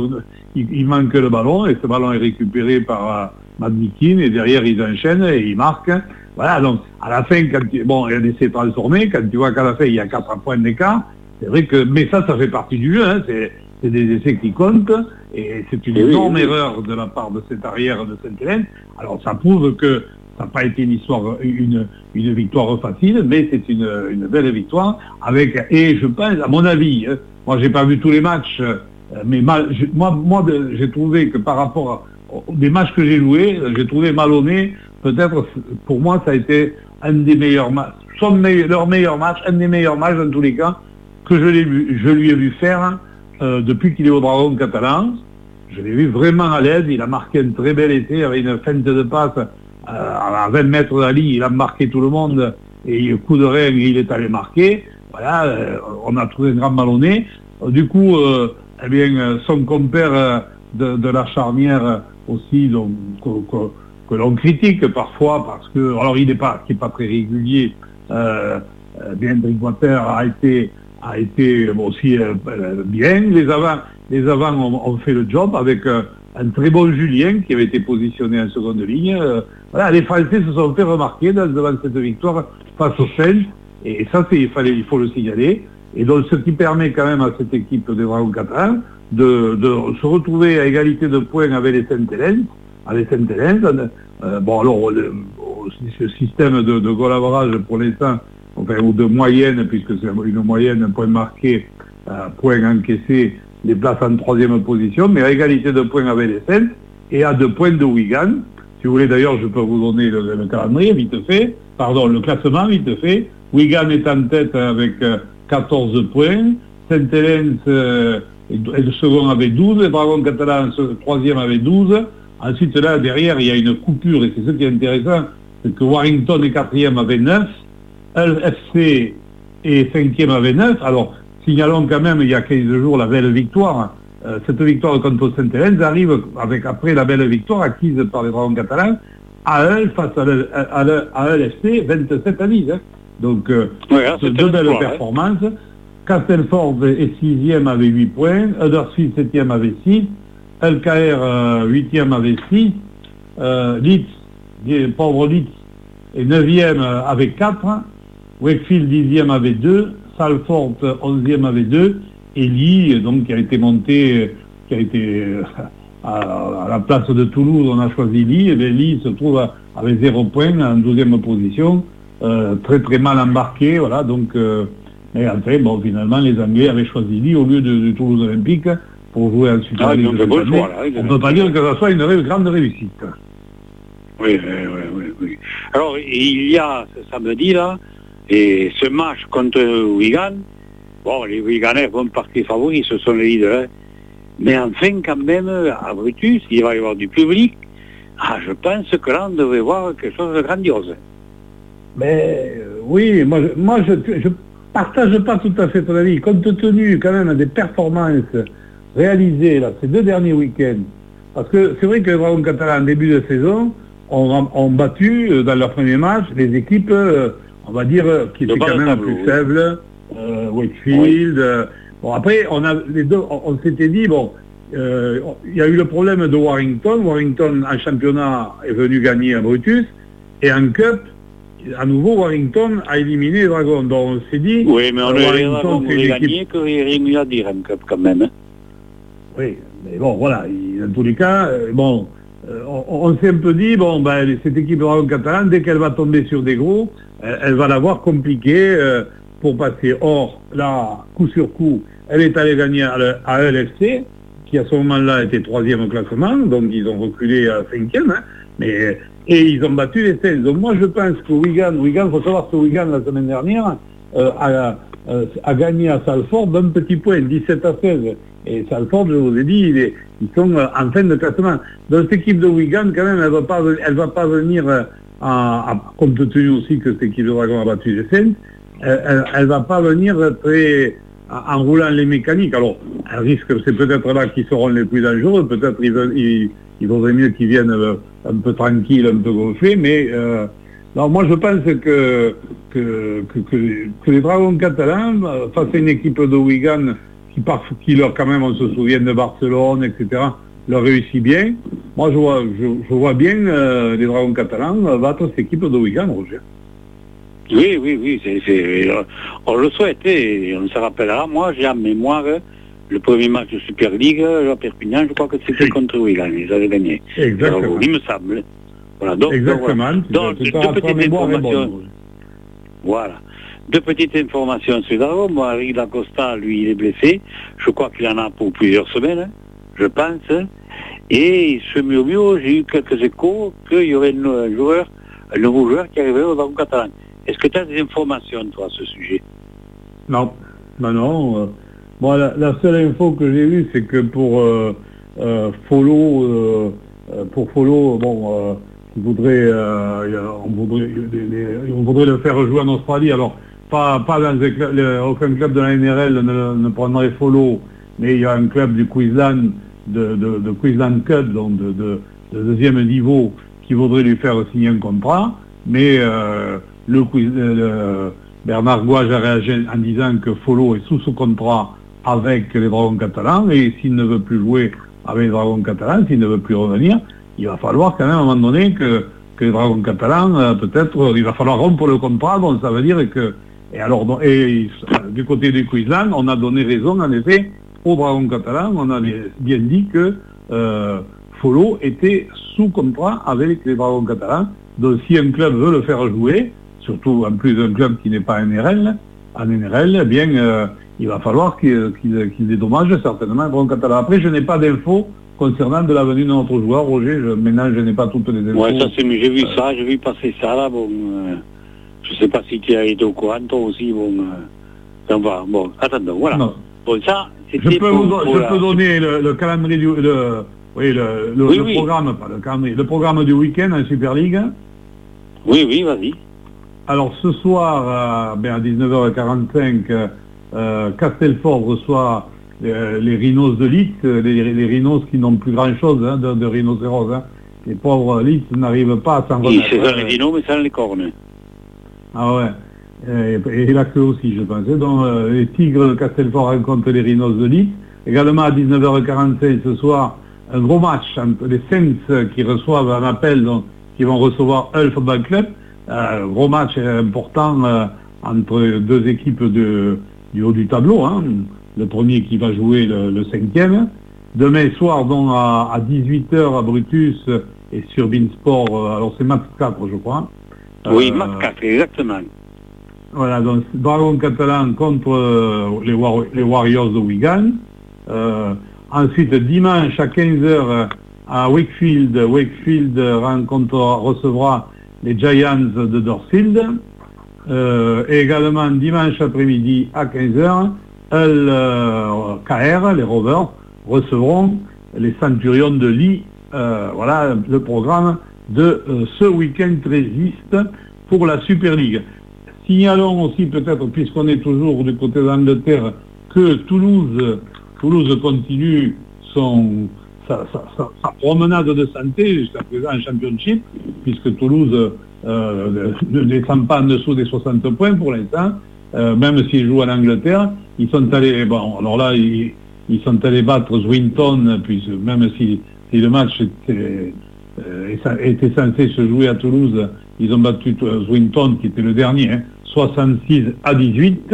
Il, il manque le ballon, et ce ballon est récupéré par euh, Madnikin, et derrière, ils enchaînent, et ils marquent. Voilà, donc, à la fin, quand tu, bon, il y a des essais transformés, quand tu vois qu'à la fin, il y a quatre points d'écart, c'est vrai que, mais ça, ça fait partie du jeu, hein, c'est, c'est des essais qui comptent, et c'est une oui, énorme oui. erreur de la part de cet arrière de Saint-Hélène. Alors, ça prouve que ça n'a pas été une histoire, une, une victoire facile, mais c'est une, une belle victoire, avec, et je pense, à mon avis, hein, moi, j'ai pas vu tous les matchs, mais mal, je, moi, moi, j'ai trouvé que par rapport aux des matchs que j'ai joués, j'ai trouvé Maloney, peut-être, pour moi, ça a été un des meilleurs matchs, son meilleur, leur meilleur match, un des meilleurs matchs, dans tous les cas, que je, l'ai vu, je lui ai vu faire euh, depuis qu'il est au Dragon catalan. Je l'ai vu vraiment à l'aise, il a marqué un très bel essai avec une feinte de passe euh, à vingt mètres d'Ali, il a marqué tout le monde, et coup de rein, il est allé marquer. Voilà, euh, on a trouvé un grand Maloney. Du coup, euh, eh bien, son compère euh, de, de la charnière aussi, donc, que, que, que l'on critique parfois parce que, alors il n'est pas, qui est pas très régulier, euh, bien Drinkwater a été, a été aussi euh, bien. Les avants, les avants ont, ont fait le job avec euh, un très bon Julien qui avait été positionné en seconde ligne. Euh, voilà, les Français se sont fait remarquer dans, devant cette victoire face aux Saints, et ça, c'est, il fallait, il faut le signaler. Et donc, ce qui permet quand même à cette équipe des Dragons catalans de, de se retrouver à égalité de points avec les Saint-Hélène, avec Saint-Hélène. Euh, bon, alors, le, ce système de, de goal average pour l'instant, enfin, ou de moyenne, puisque c'est une moyenne, un point marqué, euh, point encaissé, les place en troisième position, mais à égalité de points avec les Saints, et à deux points de Wigan. Si vous voulez, d'ailleurs, je peux vous donner le, le calendrier, vite fait, pardon, le classement, vite fait. Wigan est en tête avec euh, quatorze points, Saint-Hélène euh, est le second avec douze, les Dragons catalans le troisième avec douze. Ensuite, là, derrière, il y a une coupure, et c'est ce qui est intéressant, c'est que Warrington est quatrième avec neuf, L F C est cinquième avec neuf. Alors, signalons quand même, il y a quinze jours, la belle victoire. Euh, cette victoire contre Saint-Hélène arrive avec, après la belle victoire acquise par les Dragons catalans, à L face à, le, à, le, à L F C, vingt-sept à dix. Hein. Donc, euh, ouais, deux belles fois, performances. Hein. Castleford est sixième avec huit points, Huddersfield septième avec six, L K R huitième avec six, euh, Leeds, pauvre Leeds, est neuvième avec quatre, Wakefield dixième avec deux, Salford onzième avec deux, et Lee, donc, qui a été monté, qui a été à, à la place de Toulouse, on a choisi Lee, et bien Lee se trouve avec zéro point en douzième position, euh, très très mal embarqué, voilà, donc, euh, et après, bon, finalement, les Anglais avaient choisi Lee au lieu de, de Toulouse Olympique pour jouer ensuite. Ah, donc de bon choix, là, on ne peut pas dire que ça soit une ré- grande réussite. Oui, oui, oui, oui, oui. Alors, il y a ce samedi, là, et ce match contre Wigan, bon, les Wiganais vont partir favoris, ce sont les leaders, hein. Mais enfin, quand même, à Brutus, il va y avoir du public. Ah, je pense que là, on devrait voir quelque chose de grandiose. Mais euh, oui, moi, je, moi je, je partage pas tout à fait ton avis, compte tenu quand même des performances réalisées là, ces deux derniers week-ends. Parce que c'est vrai que les Dragons catalans en début de saison ont, ont battu euh, dans leur premier match les équipes, euh, on va dire, euh, qui étaient quand même tableau, plus oui. faibles, euh, Wakefield. Oui. Euh, bon après, on a les deux, on, on s'était dit bon, il euh, y a eu le problème de Warrington. Warrington en championnat est venu gagner à Brutus, et en Cup, à nouveau, Warrington a éliminé les Dragons. Donc on s'est dit... Oui, mais on a les Dragons gagné qu'il n'y a rien mieux à dire en Cup quand même. Hein. Oui, mais bon, voilà. Dans tous les cas, euh, bon, euh, on, on s'est un peu dit, bon, ben, cette équipe de Dragons catalans, dès qu'elle va tomber sur des gros, euh, elle va l'avoir compliqué euh, pour passer. Or, là, coup sur coup, elle est allée gagner à, le, à L F C, qui à ce moment-là était troisième au classement, donc ils ont reculé à cinquième, hein, mais, et ils ont battu les Saints. Donc moi je pense que Wigan, Wigan, il faut savoir que Wigan la semaine dernière euh, a, euh, a gagné à Salford d'un petit point, dix-sept à seize. Et Salford, je vous ai dit, il est, ils sont en fin de classement. Donc cette équipe de Wigan, quand même, elle ne va pas, elle va pas venir, euh, à, à, compte tenu aussi que cette équipe de Dragon a battu les Saints, elle ne va pas venir très en roulant les mécaniques. Alors, elle risque, c'est peut-être là qu'ils seront les plus dangereux, peut-être il, il, il vaudrait mieux qu'ils viennent un peu tranquilles, un peu gonflés, mais euh, non, moi je pense que, que, que, que, que les Dragons catalans, face à une équipe de Wigan qui, part, qui leur, quand même, on se souvient de Barcelone, et cetera, leur réussit bien, moi je vois, je, je vois bien euh, les Dragons catalans battre cette équipe de Wigan, Roger. Oui, oui, oui, c'est, c'est, on le souhaite et on se rappellera. Moi, j'ai en mémoire le premier match de Super League à Perpignan, je crois que c'était oui. contre Wigan, ils avaient gagné. Exactement. Alors, il me semble. Voilà, donc, exactement. Donc, voilà. donc deux, deux petites informations. Bon. Voilà. Deux petites informations sur Dragon. Moi, Rick Lacosta, lui, il est blessé. Je crois qu'il en a pour plusieurs semaines, je pense. Et ce murmure, j'ai eu quelques échos qu'il y aurait un joueur, un nouveau joueur qui arriverait au Dragon catalan. Est-ce que tu as des informations, toi, à ce sujet? Non, ben non. Euh, bon, la, la seule info que j'ai eue, c'est que pour euh, euh, Follow, euh, pour Follow, bon, euh, il voudrait, euh, on, voudrait, les, les, on voudrait le faire jouer en Australie. Alors, pas, pas dans les, les, aucun club de la N R L ne, ne prendrait Follow, mais il y a un club du Queensland, de, de, de Queensland Cup, donc de, de, de deuxième niveau, qui voudrait lui faire signer un contrat, mais euh, Le, le, Bernard Gouage a réagi en disant que Follow est sous ce contrat avec les Dragons catalans et s'il ne veut plus jouer avec les Dragons catalans, s'il ne veut plus revenir, il va falloir quand même à un moment donné que, que les Dragons catalans, euh, peut-être, il va falloir rompre le contrat, donc ça veut dire que... Et alors, et, du côté du Queensland, on a donné raison, en effet, aux Dragons catalans, on a bien dit que euh, Follow était sous contrat avec les Dragons catalans, donc si un club veut le faire jouer, surtout en plus d'un club qui n'est pas N R L, en N R L, eh bien, euh, il va falloir qu'il, qu'il, qu'il dédommage certainement les Dragons catalans. Après, je n'ai pas d'infos concernant de la venue de notre joueur, Roger, je, maintenant je n'ai pas toutes les infos. Ouais, ça c'est, j'ai vu euh, ça, j'ai vu passer ça là, bon, euh, je sais pas si tu as été au courant, toi aussi, bon, euh, on va, bon, attendons, voilà. Non. Bon, ça, c'était je peux, pour, vous, pour je la... peux donner le, le calendrier du, le, oui, le, le, oui, le oui. programme, pas le calendrier, le programme du week-end en Super League. Oui, oui, vas-y. Alors ce soir, euh, ben, à dix-neuf heures quarante-cinq, euh, Castelford reçoit euh, les Rhinos de Leeds, les, les Rhinos qui n'ont plus grand-chose hein, de, de rhinocéros. Hein. Les pauvres Leeds n'arrivent pas à s'en remettre. Oui, c'est ça les Rhinos, mais sans les cornes. Ah ouais, et, et la queue aussi, je pense. Donc euh, les Tigres de Castelford rencontrent les Rhinos de Leeds. Également à dix-neuf heures quarante-cinq ce soir, un gros match entre les Saints qui reçoivent un appel, donc, qui vont recevoir Hull Football Club. Euh, gros match important euh, entre deux équipes de, du haut du tableau. Hein. Le premier qui va jouer le, le cinquième. Demain soir, donc à, à dix-huit heures à Brutus et sur Beansport, euh, alors c'est match quatre, je crois. Oui, euh, match quatre, exactement. Voilà, donc Dragon catalan contre euh, les, War- les Warriors de Wigan. Euh, ensuite, dimanche à quinze heures à Wakefield, Wakefield rencontre, recevra les Giants de Dorfield, euh, et également dimanche après-midi à quinze heures, Hull euh, K R, les Rovers, recevront les Centurions de Lee. Euh, voilà le programme de euh, ce week-end très juste pour la Super League. Signalons aussi peut-être, puisqu'on est toujours du côté d'Angleterre, que Toulouse, Toulouse continue son... Sa, sa, sa, sa promenade de santé jusqu'à présent en championship, puisque Toulouse euh, ne descend pas en dessous des soixante points pour l'instant, euh, même s'ils jouent en Angleterre, ils sont allés, bon, alors là, ils, ils sont allés battre Swinton, puis même si, si le match était, euh, était censé se jouer à Toulouse, ils ont battu Swinton, qui était le dernier, hein, soixante-six à dix-huit.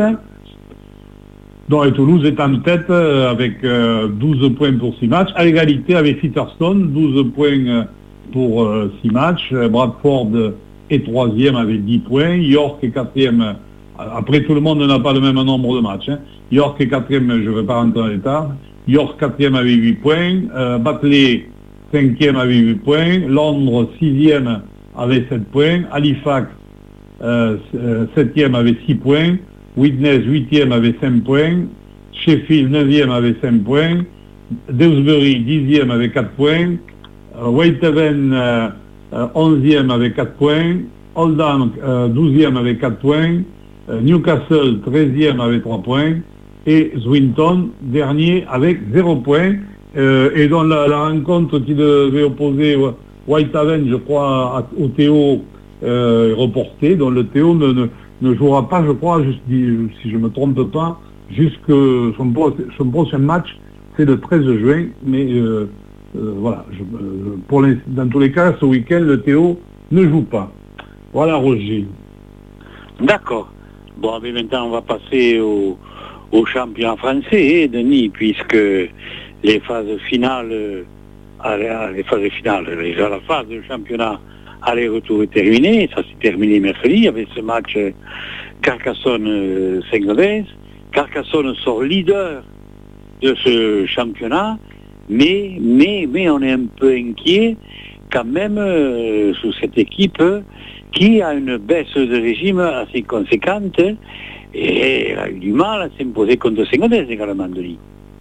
Donc Toulouse est en tête euh, avec euh, douze points pour six matchs, à égalité avec Featherstone, douze points euh, pour euh, six matchs, Bradford est troisième avec dix points, York est quatrième, après tout le monde n'a pas le même nombre de matchs, hein. York est quatrième, je ne vais pas rentrer dans l'état, York quatrième avec huit points, euh, Batley cinquième avec huit points, Londres sixième avec sept points, Halifax euh, septième avec six points, Widnes huitième avec cinq points, Sheffield neuvième avec cinq points, Dewsbury dixième avec quatre points, euh, Whitehaven euh, euh, onzième avec quatre points, Oldham euh, douzième avec quatre points, euh, Newcastle treizième avec trois points, et Swinton dernier avec zéro point. Euh, et dans la, la rencontre qui devait opposer Whitehaven, je crois, à, au Théo euh, reporté, dont le Théo ne, ne, ne jouera pas, je crois, juste, si je ne me trompe pas, jusque son, son prochain match, c'est le treize juin, mais euh, euh, voilà, je, euh, pour les, dans tous les cas, ce week-end, le Théo ne joue pas. Voilà, Roger. D'accord. Bon, mais maintenant, on va passer au, au championnat français, hein, Denis, puisque les phases finales, euh, les phases finales, déjà la phase du championnat aller-retour est terminée, ça s'est terminé mercredi avec ce match euh, Carcassonne-Saint-Gaudens. Carcassonne sort leader de ce championnat, mais, mais, mais on est un peu inquiet quand même euh, sous cette équipe euh, qui a une baisse de régime assez conséquente et elle a eu du mal à s'imposer contre Saint-Gaudens également, Denis.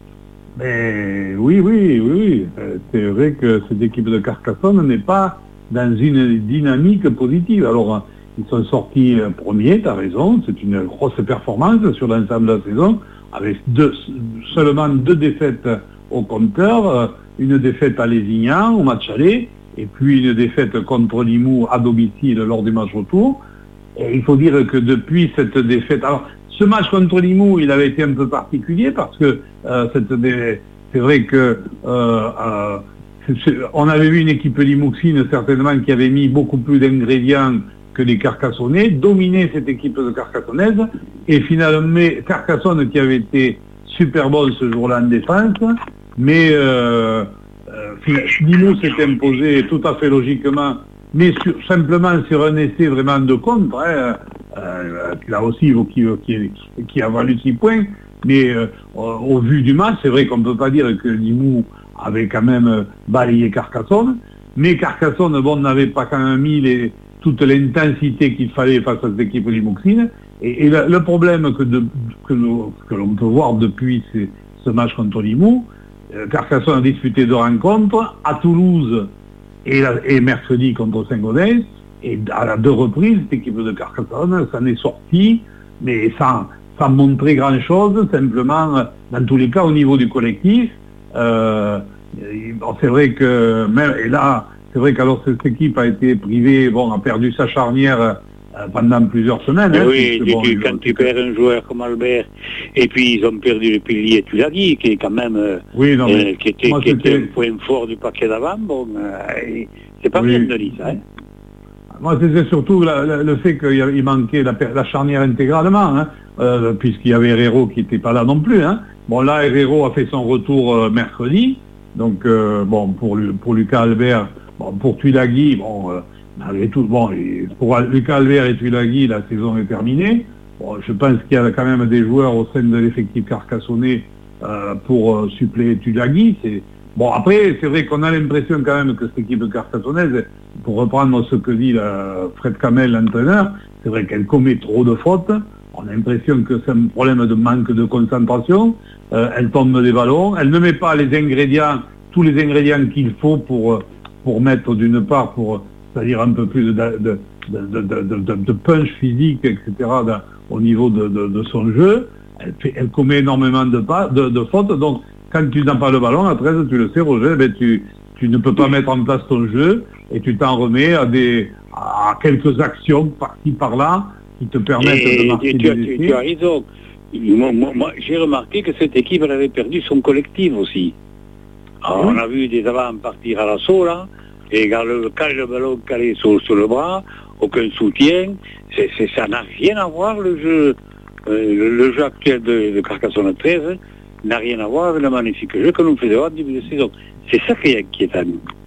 Mais oui, oui, oui, oui. C'est vrai que cette équipe de Carcassonne n'est pas dans une dynamique positive. Alors, ils sont sortis premiers, tu as raison, c'est une grosse performance sur l'ensemble de la saison, avec deux, seulement deux défaites au compteur, une défaite à Lézignan au match aller, et puis une défaite contre Limoux à domicile lors du match retour. Et il faut dire que depuis cette défaite... Alors, ce match contre Limoux, il avait été un peu particulier parce que euh, cette, c'est vrai que euh, euh, c'est, on avait vu une équipe limouxine certainement qui avait mis beaucoup plus d'ingrédients que les Carcassonnais, dominer cette équipe de Carcassonnaise, et finalement Carcassonne qui avait été super bon ce jour-là en défense, mais euh, euh, Limoux s'est imposé tout à fait logiquement, mais sur, simplement sur un essai vraiment de contre, hein, euh, là aussi qui, qui, qui a valu six points, mais euh, au, au vu du match, c'est vrai qu'on ne peut pas dire que Limoux avait quand même balayé Carcassonne, mais Carcassonne, bon, n'avait pas quand même mis les, toute l'intensité qu'il fallait face à cette équipe limouxine, et, et le, le problème que, de, que, nous, que l'on peut voir depuis ces, ce match contre Limoux, euh, Carcassonne a disputé deux rencontres, à Toulouse et, la, et mercredi contre Saint-Gaudens, et à la deux reprises, cette équipe de Carcassonne s'en est sortie, mais sans, sans montrer grand-chose, simplement, dans tous les cas, au niveau du collectif. Euh, bon, c'est vrai que, même, et là, c'est vrai qu'alors cette équipe a été privée, bon, a perdu sa charnière euh, pendant plusieurs semaines. Hein, oui, bon, tu, quand tu perds un joueur comme Albert, et puis ils ont perdu le pilier Tulagi, qui est quand même, euh, oui, non, mais, euh, qui était, qui était un point fort du paquet d'avant, bon, euh, c'est pas oui. bien de dire ça, hein. Moi, c'est surtout la, la, le fait qu'il manquait la, la charnière intégralement, hein, euh, puisqu'il y avait Herrero qui n'était pas là non plus. Hein. Bon, là, Herrero a fait son retour euh, mercredi. Donc, euh, bon, pour, pour Lucas Albert, bon, pour Tulagi, bon, euh, malgré tout, bon, et pour Lucas Albert et Tulagi, la saison est terminée. Bon, je pense qu'il y a quand même des joueurs au sein de l'effectif carcassonnais euh, pour euh, suppléer Tulagi. C'est... Bon, après, c'est vrai qu'on a l'impression quand même que cette équipe carcassonnaise, pour reprendre ce que dit la Fred Kamel, l'entraîneur, c'est vrai qu'elle commet trop de fautes. On a l'impression que c'est un problème de manque de concentration. Euh, elle tombe des ballons. Elle ne met pas les ingrédients, tous les ingrédients qu'il faut pour, pour mettre d'une part, pour, c'est-à-dire un peu plus de, de, de, de, de, de, de punch physique, et cetera, dans, au niveau de, de, de son jeu. Elle, fait, elle commet énormément de, pas, de, de fautes. Donc, quand tu n'as pas le ballon, à treize, tu le sais, Roger, ben tu, tu ne peux pas mettre en place ton jeu et tu t'en remets à, des, à quelques actions par-ci, par-là qui te permettent et, de marquer tu, des tu, tu as raison. Moi, moi, moi, j'ai remarqué que cette équipe elle avait perdu son collectif aussi. Alors, oui. On a vu des avants partir à l'assaut, là, et quand le, quand le ballon calé sur, sur le bras, aucun soutien, c'est, c'est, ça n'a rien à voir le jeu, euh, le, le jeu actuel de, de Carcassonne treize, n'a rien à voir avec le magnifique jeu que nous faisons au début de saison. C'est ça qui est inquiétant.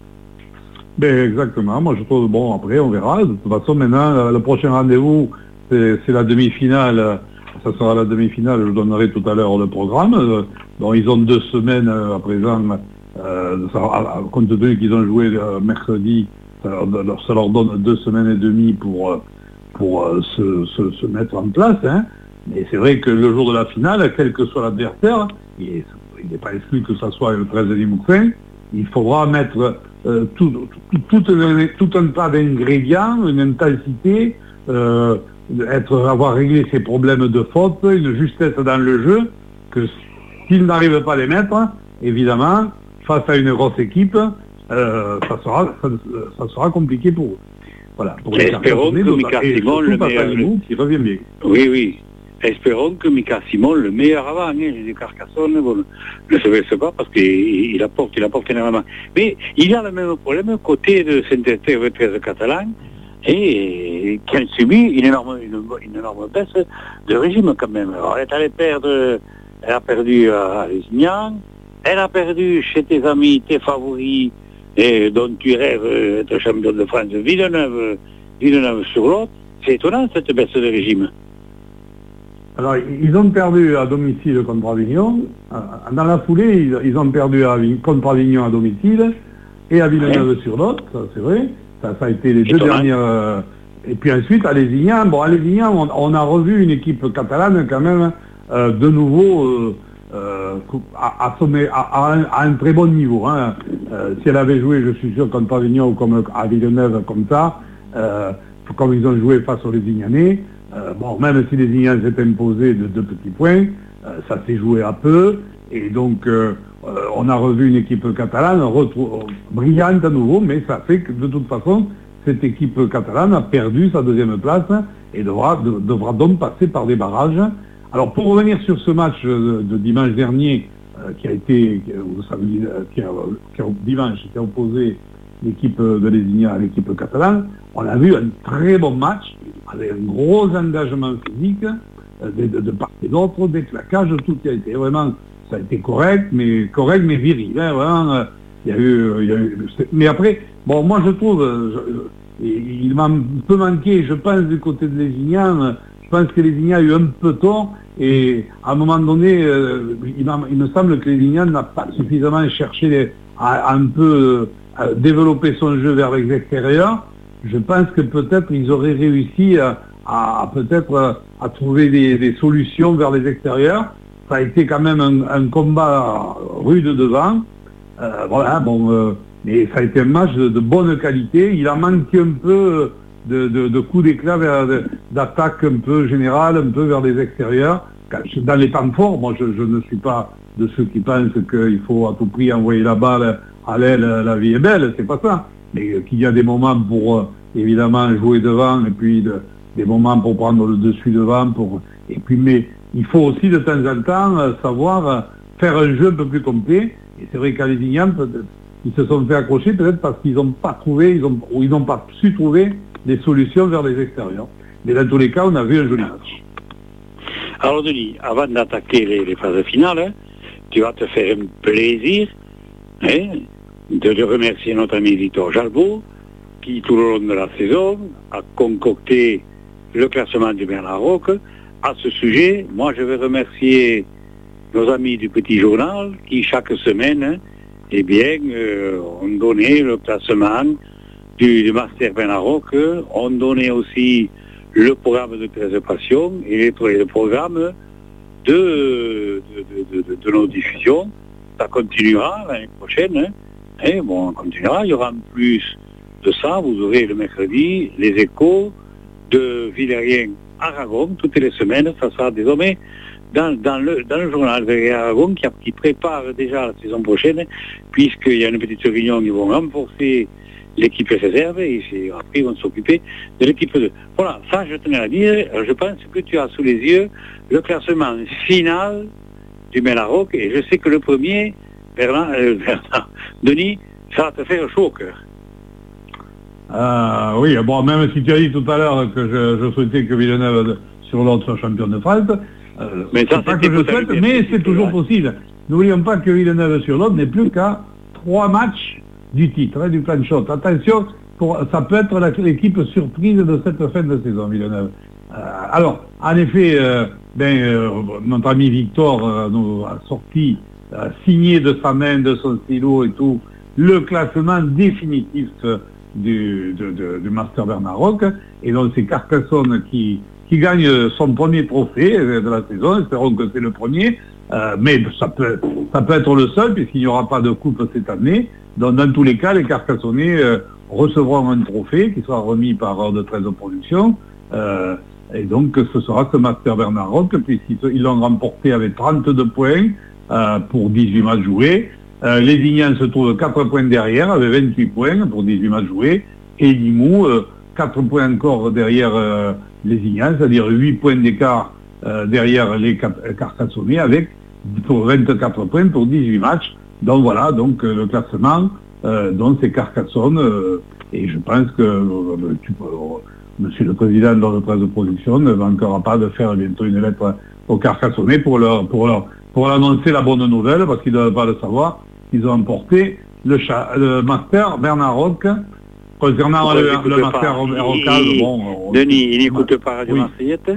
Ben exactement, moi je trouve, bon après on verra, de toute façon maintenant le prochain rendez-vous c'est, c'est la demi-finale, ça sera la demi-finale, je vous donnerai tout à l'heure le programme, Bon, ils ont deux semaines euh, à présent, euh, ça, à, à, compte tenu qu'ils ont joué euh, mercredi, ça leur, ça leur donne deux semaines et demie pour, euh, pour euh, se, se, se mettre en place. Hein. Mais c'est vrai que le jour de la finale, quel que soit l'adversaire, il n'est pas exclu que ça soit le treize Limousin, il faudra mettre euh, tout, tout, tout, tout un tas d'ingrédients, une intensité, euh, être, avoir réglé ses problèmes de faute, une justesse dans le jeu, que s'ils n'arrivent pas à les mettre, évidemment, face à une grosse équipe, euh, ça, sera, ça, ça sera compliqué pour eux. Voilà. Pour les espérons que Mika Simon, le meilleur... Le... qui revient bien. Oui, oui. Espérons que Mika Simon, le meilleur avant, hein, les Carcassonne, bon, ne se baisse pas parce qu'il il apporte, il apporte énormément. Mais il a le même problème côté de Saint-Étienne treize catalan et qui a subi une énorme, une, une énorme baisse de régime quand même. Alors, elle est allée perdre, elle a perdu à Lézignan, elle a perdu chez tes amis, tes favoris, et dont tu rêves être champion de France, Villeneuve, Villeneuve sur l'autre. C'est étonnant cette baisse de régime. Alors, ils ont perdu à domicile contre Avignon. Dans la foulée, ils, ils ont perdu à, contre Avignon à domicile et à Villeneuve-sur-Lot, ça c'est vrai. Ça, ça a été les deux dernières... Euh, et puis ensuite, à Lézignan, bon, à Lézignan, on, on a revu une équipe catalane quand même, euh, de nouveau, euh, euh, à, à, sommet, à, à, un, à un très bon niveau. Hein. Euh, si elle avait joué, je suis sûr, contre Avignon ou comme à Villeneuve, comme ça, euh, comme ils ont joué face aux Lézignanais, Euh, bon, même si les Lézignan s'est imposé de deux petits points, euh, ça s'est joué à peu, et donc euh, euh, on a revu une équipe catalane retrou- brillante à nouveau, mais ça fait que de toute façon, cette équipe catalane a perdu sa deuxième place et devra, de, devra donc passer par des barrages. Alors pour revenir sur ce match de, de dimanche dernier, euh, qui a été, vous savez, qui a, qui a, dimanche, qui a opposé l'équipe de Lézignan à l'équipe catalane, on a vu un très bon match, avec un gros engagement physique, euh, de, de, de part et d'autre, des claquages, tout a été vraiment, ça a été correct, mais correct, mais viril. Hein, vraiment, euh, il y a eu, il y a eu, mais après, bon, moi je trouve, je, je, il m'a un peu manqué, je pense, du côté de Lézignan, je pense que Lézignan a eu un peu tort, et à un moment donné, euh, il, il me semble que Lézignan n'a pas suffisamment cherché les, à, à un peu à développer son jeu vers l'extérieur. Je pense que peut-être ils auraient réussi à, à, à peut-être à trouver des, des solutions vers les extérieurs. Ça a été quand même un, un combat rude devant. Euh, voilà, bon, euh, mais ça a été un match de, de bonne qualité. Il a manqué un peu de, de, de coups d'éclat, vers, de, d'attaque un peu générale, un peu vers les extérieurs. Dans les temps forts, moi je, je ne suis pas de ceux qui pensent qu'il faut à tout prix envoyer la balle à l'aile, la vie est belle, c'est pas ça. Mais qu'il y a des moments pour euh, évidemment jouer devant et puis de, des moments pour prendre le dessus devant. Pour, et puis, mais il faut aussi de temps en temps euh, savoir euh, faire un jeu un peu plus complet. Et c'est vrai qu'à Lézignan, ils se sont fait accrocher peut-être parce qu'ils n'ont pas trouvé, ils ont, ou ils n'ont pas su trouver des solutions vers les extérieurs. Mais dans tous les cas, on a vu un joli match. Alors Denis, avant d'attaquer les, les phases finales, hein, tu vas te faire un plaisir, hein, de, de remercier notre ami Victor Jalbaud, qui tout le long de la saison a concocté le classement du Bernard Roque. À ce sujet, moi je vais remercier nos amis du Petit Journal qui chaque semaine, hein, eh bien, euh, ont donné le classement du, du Master Bernard Roque, ont donné aussi le programme de treize Passions et le programme de, de, de, de, de nos diffusions. Ça continuera l'année prochaine. Hein. Et bon, on continuera. Il y aura en plus de ça, vous aurez le mercredi les échos de Villarien Aragon toutes les semaines. Ça sera désormais dans, dans, le, dans le journal Villarien Aragon qui, a, qui prépare déjà la saison prochaine, puisqu'il y a une petite réunion, ils vont renforcer l'équipe réserve et après ils vont s'occuper de l'équipe deux. Voilà, ça je tenais à dire. Je pense que tu as sous les yeux le classement final du Mélaroc et je sais que le premier, Bernard, euh, Bernard, Denis, ça va te faire chaud au cœur. Euh, oui, bon, même si tu as dit tout à l'heure que je, je souhaitais que Villeneuve sur l'autre soit champion de France, euh, mais ça, c'est pas que je souhaite, mais c'est toujours possible. N'oublions pas que Villeneuve sur l'autre n'est plus qu'à trois matchs du titre, hein, du plan shot. Attention, pour, ça peut être la, l'équipe surprise de cette fin de saison, Villeneuve. Euh, alors, en effet, euh, ben, euh, notre ami Victor euh, nous a sorti, a signé de sa main, de son stylo et tout, le classement définitif du, de, de, du Master Bernard Roque. Et donc c'est Carcassonne qui, qui gagne son premier trophée de la saison. Espérons que c'est le premier. Euh, mais ça peut, ça peut être le seul puisqu'il n'y aura pas de coupe cette année. Donc, dans tous les cas, les Carcassonnais euh, recevront un trophée qui sera remis par Ordre de treize Productions. Euh, et donc ce sera ce Master Bernard Roque puisqu'ils l'ont remporté avec trente-deux points euh, pour dix-huit matchs joués. Euh, les Ignans se trouvent quatre points derrière avec vingt-huit points pour dix-huit matchs joués. Et Limoux, euh, quatre points encore derrière euh, les Ignans, c'est-à-dire huit points d'écart euh, derrière les Carcassonnais avec pour vingt-quatre points pour dix-huit matchs. Donc voilà, donc euh, le classement, euh, donc c'est Carcassonne. Euh, et je pense que euh, tu peux, euh, Monsieur le Président de l'Ordre de presse de production ne manquera pas de faire bientôt une lettre aux Carcassonnais pour leur pour leur pour annoncer la bonne nouvelle, parce qu'ils ne doivent pas le savoir. Ils ont emporté le, cha- le Master Bernard Roque. Concernant le, le Master Rocal, bon... On, Denis, il n'écoute pas Radio oui. Marseillette?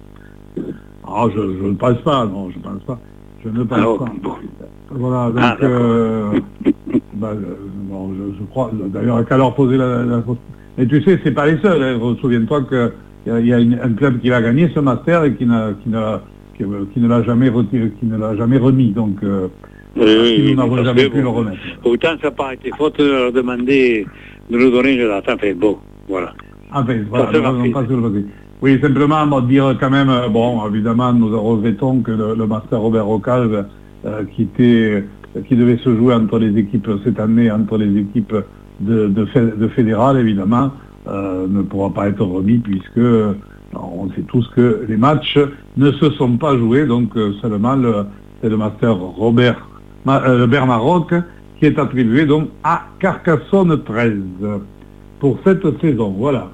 Ah, je, je ne pense pas, non, je ne pense pas. Je ne pense Alors, pas. bon. Voilà, donc... Ah, euh, bah, bon, je, je crois, d'ailleurs, qu'à leur poser la... la mais tu sais, c'est pas les seuls. Hein. Souviens-toi qu'il y a, y a une, un club qui va gagner ce Master et qui, n'a, qui, n'a, qui, qui ne l'a jamais retiré, qui ne l'a jamais remis. Donc... Euh, Oui, oui, nous n'avons jamais pu bon, le remettre. Autant ça n'a pas été faute de leur demander de nous donner une date. Enfin bon, voilà. Enfin, voilà, nous pas sur le côté. Oui, simplement bon, dire quand même, bon, évidemment, nous regrettons que le, le Master Robert Rocal, euh, qui était, qui devait se jouer entre les équipes cette année, entre les équipes de, de, de fédérales, évidemment, euh, ne pourra pas être remis puisque on sait tous que les matchs ne se sont pas joués, donc euh, seulement le, c'est le Master Robert euh, Bernard Roque qui est attribué donc à Carcassonne treize pour cette saison. Voilà.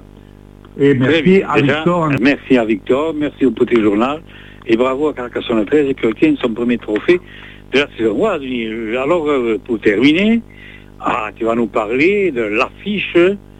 Et merci à Déjà, Victor. Merci à Victor, merci au Petit Journal et bravo à Carcassonne treize qui obtient son premier trophée de la saison. Voilà, alors pour terminer, ah, tu vas nous parler de l'affiche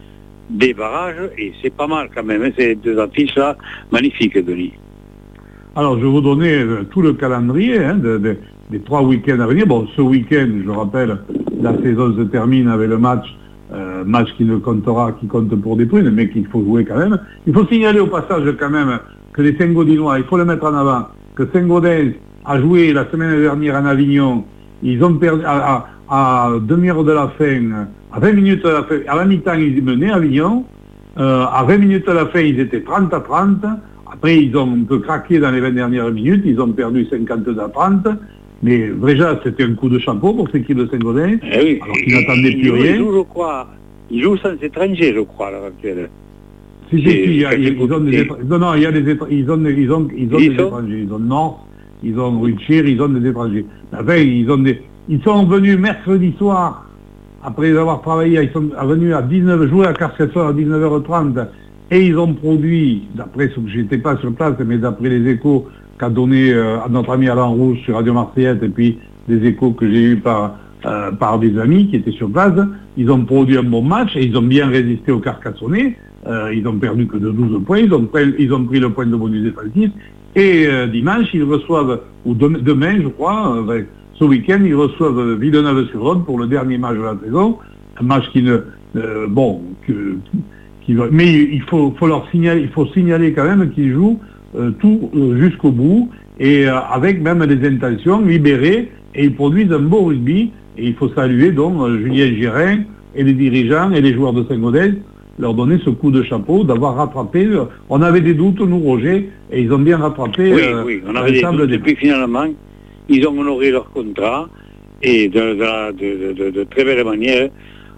des barrages et c'est pas mal quand même, hein, ces deux affiches là, magnifiques, Denis. Alors je vais vous donner euh, tout le calendrier hein, de, de, des trois week-ends à venir. Bon, ce week-end, je rappelle, la saison se termine avec le match, euh, match qui ne comptera, qui compte pour des prunes, mais qu'il faut jouer quand même. Il faut signaler au passage quand même que les Saint-Gaudinois, il faut le mettre en avant, que Saint-Gaudens a joué la semaine dernière en Avignon. Ils ont perdu à, à, à demi-heure de la fin, à vingt minutes de la fin, à la mi-temps ils menaient Avignon, euh, à vingt minutes de la fin ils étaient trente à trente. Après, ils ont un peu craqué dans les vingt dernières minutes, ils ont perdu cinquante-deux à trente, mais déjà, c'était un coup de chapeau pour cette équipe de Saint-Gaudens, eh oui, alors qu'ils n'attendaient plus rien. Ils jouent, je crois, ils jouent sans étrangers, je crois, à l'heure actuelle. Si, si, si, il y a, ils ont des étrangers. Non, non, il y a des étrangers, ils ont, ils ont, ils ont des étrangers. Ils ont Nord, ils ont Richir, ils ont des étrangers. Enfin, ils ont des, ils sont venus mercredi soir, après avoir travaillé, ils sont venus à dix-neuf, jouer à Carcassonne à dix-neuf heures trente, et ils ont produit, d'après ce que j'étais pas sur place, mais d'après les échos qu'a donné euh, à notre ami Alain Rouge sur Radio Marseillette, et puis des échos que j'ai eus par, euh, par des amis qui étaient sur place, ils ont produit un bon match, et ils ont bien résisté aux Carcassonnais, euh, ils ont perdu que de douze points, ils ont pris, ils ont pris le point de bonus défensif, et euh, dimanche, ils reçoivent, ou de, demain, je crois, euh, ce week-end, ils reçoivent Villeneuve-sur-Rhône pour le dernier match de la saison, un match qui ne, euh, bon, que, qui, mais il faut, faut leur signaler, il faut signaler quand même qu'ils jouent euh, tout euh, jusqu'au bout, et euh, avec même des intentions libérées, et ils produisent un beau rugby, et il faut saluer donc euh, Julien Gérin et les dirigeants et les joueurs de Saint-Gaudens, leur donner ce coup de chapeau, d'avoir rattrapé, euh, on avait des doutes, nous, Roger, et ils ont bien rattrapé oui, euh, oui, on avait des doutes, des... et puis finalement, ils ont honoré leur contrat, et de, de, de, de, de très belle manière.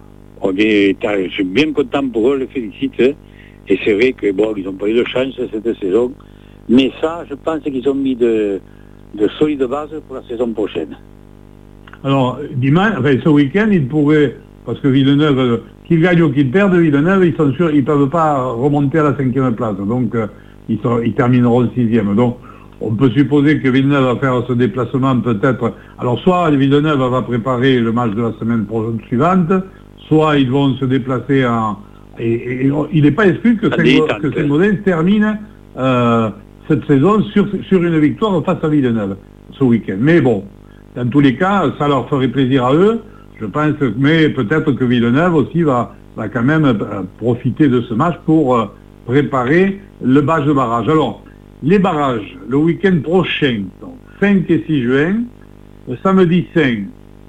On est, je suis bien content pour eux, je les félicite, et c'est vrai que bon, ils n'ont pas eu de chance cette saison, mais ça, je pense qu'ils ont mis de, de solides bases pour la saison prochaine. Alors, dimanche, enfin, ce week-end, ils pourraient, parce que Villeneuve, euh, qu'ils gagnent ou qu'ils perdent, Villeneuve, ils sont sûrs, ils ne peuvent pas remonter à la cinquième place, donc euh, ils, sont, ils termineront sixième. Donc, on peut supposer que Villeneuve va faire ce déplacement peut-être. Alors, soit Villeneuve va préparer le match de la semaine suivante, soit ils vont se déplacer en... Et, et, et il n'est pas exclu que Saint-Gaudens termine, euh, cette saison sur, sur une victoire face à Villeneuve ce week-end. Mais bon, dans tous les cas, ça leur ferait plaisir à eux, je pense, mais peut-être que Villeneuve aussi va, va quand même euh, profiter de ce match pour euh, préparer le match de barrage. Alors, les barrages, le week-end prochain, donc cinq et six juin, le samedi cinq,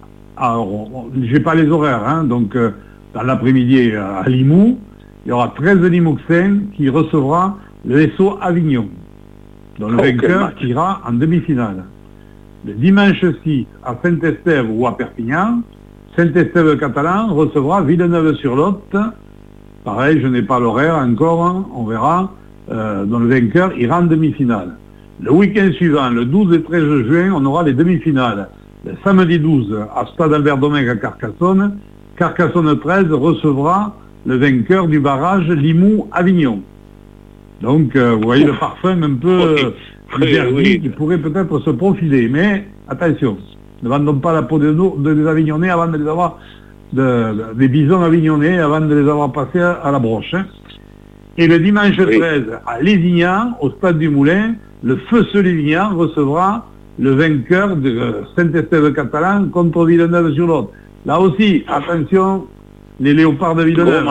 alors, j'ai pas les horaires, hein, donc euh, dans l'après-midi à Limoux, il y aura treize Limouxins qui recevra le S O Avignon, dont le vainqueur ira en demi-finale. Le dimanche six, à Saint-Estève ou à Perpignan, Saint-Estève catalan recevra Villeneuve-sur-Lot. Pareil, je n'ai pas l'horaire encore, hein, on verra, euh, dont le vainqueur ira en demi-finale. Le week-end suivant, le douze et treize juin, on aura les demi-finales. Le samedi douze, à Stade Albert Domingue à Carcassonne, Carcassonne treize recevra le vainqueur du barrage Limoux-Avignon. Donc, euh, vous voyez le parfum un peu euh, oui, derby oui. qui pourrait peut-être se profiler. Mais attention, ne vendons pas la peau des, de, des Avignonnais avant de les avoir, de, de, des bisons avignonnais avant de les avoir passés à, à la broche. Hein. Et le dimanche oui. treize, à Lézignan, au Stade du Moulin, le Feu-Lézignan recevra le vainqueur de Saint-Estève catalan contre Villeneuve-sur-Lot. Là aussi, attention, les léopards de Villeneuve.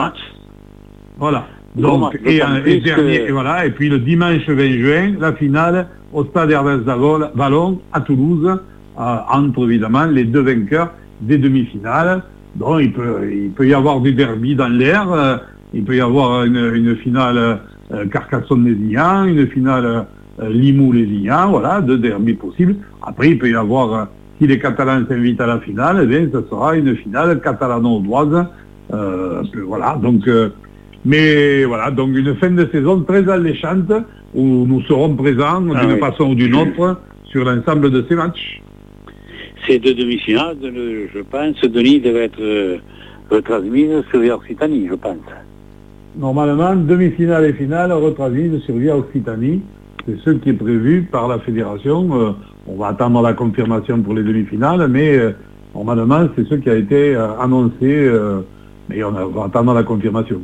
Voilà. Donc, et, et, dernier, que... et voilà, et puis le dimanche vingt juin, la finale au stade Ernest Vallon à Toulouse, euh, entre évidemment les deux vainqueurs des demi-finales. Donc il peut, il peut y avoir du derby dans l'air, euh, il peut y avoir une, une finale euh, Carcassonne-Lézignan, une finale euh, Limoux-Lézignan, voilà, deux derbys possibles. Après, il peut y avoir, euh, si les Catalans s'invitent à la finale, eh bien, ce sera une finale catalano-audoise. Euh, voilà, donc... Euh, Mais voilà, donc une fin de saison très alléchante où nous serons présents ah d'une oui. façon ou d'une autre sur l'ensemble de ces matchs. Ces deux demi-finales, je pense, Denis, devaient être euh, retransmises sur Via Occitanie, je pense. Normalement, demi-finale et finale retransmises sur Via Occitanie. C'est ce qui est prévu par la fédération. Euh, on va attendre la confirmation pour les demi-finales, mais euh, normalement, c'est ce qui a été euh, annoncé, euh, mais on, a, on va attendre la confirmation.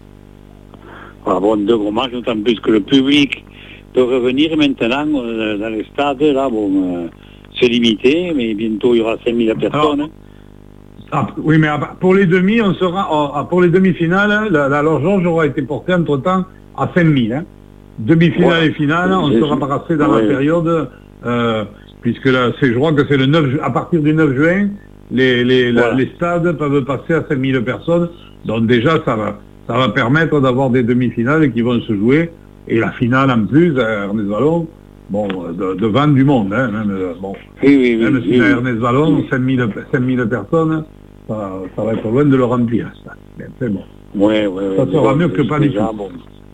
Voilà, bon, deux gros matchs, d'autant plus que le public peut revenir maintenant euh, dans les stades, là, bon, euh, c'est limité, mais bientôt il y aura cinq mille personnes. Alors, ah, oui, mais pour les demi, on sera, oh, pour les demi-finales, la, la jauge aura été portée entre-temps à cinq mille. Hein. Demi-finale ouais. et finale, on sera passé dans ouais. la période, euh, puisque là, c'est, je crois que c'est le neuf, à partir du neuf juin, les, les, voilà. la, les stades peuvent passer à cinq mille personnes, donc déjà ça va. Ça va permettre d'avoir des demi-finales qui vont se jouer, et la finale en plus à Ernest Vallon, bon, de, devant du monde, hein, même, bon, oui, oui, oui, même oui, si à oui. Ernest Vallon, oui. cinq mille personnes, ça, ça va être loin de le remplir, ça. Mais c'est bon. Ouais, ouais, ça ouais, sera bon, mieux que pas du tout. Bon.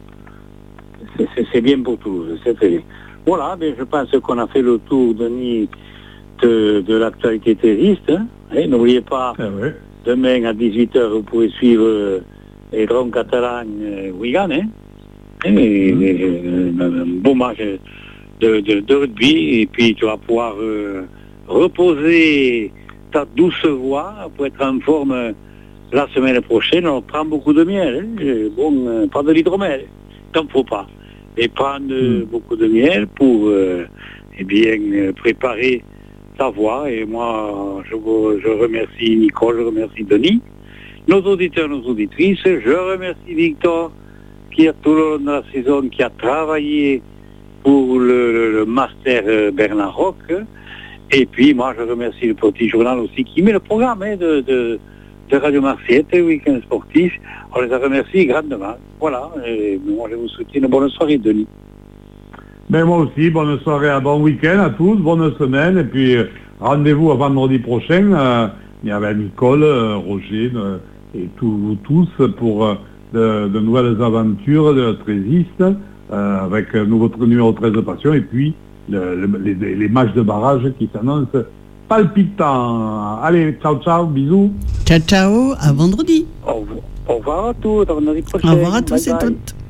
C'est, c'est, c'est bien pour Toulouse, c'est très bien. Voilà, mais je pense qu'on a fait le tour, Denis, de, de l'actualité terroriste. Hein. Et n'oubliez pas, ah, ouais. demain à dix-huit heures, vous pouvez suivre... Euh, et Drone Catalan euh, Wigan, hein, et, et, et, un beau match de, de, de rugby, et puis tu vas pouvoir euh, reposer ta douce voix pour être en forme euh, la semaine prochaine. On prend beaucoup de miel, hein, et, bon, euh, pas de l'hydromel, t'en faut pas, et prendre euh, beaucoup de miel pour euh, eh bien euh, préparer ta voix. Et moi, je, vous, je remercie Nicole, je remercie Denis, nos auditeurs, nos auditrices. Je remercie Victor qui a tout le long de la saison qui a travaillé pour le, le, le master Bernard Roch. Et puis moi je remercie le petit journal aussi qui met le programme hein, de, de, de Radio Marseillaise, le week-end sportif. On les a remerciés grandement. Voilà, et moi je vous souhaite une bonne soirée, Denis. Ben moi aussi, bonne soirée, un bon week-end à tous, bonne semaine, et puis rendez-vous à vendredi prochain, euh, avec Nicole, euh, Roger, euh, et tous vous tous pour euh, de, de nouvelles aventures de trésistes euh, avec un nouveau numéro treize de Passion et puis le, le, les, les matchs de barrage qui s'annoncent palpitants. Allez, ciao ciao, bisous. Ciao ciao, à vendredi. Au revoir, au revoir à tous, à vendredi prochain. Au revoir à tous bye et bye. toutes.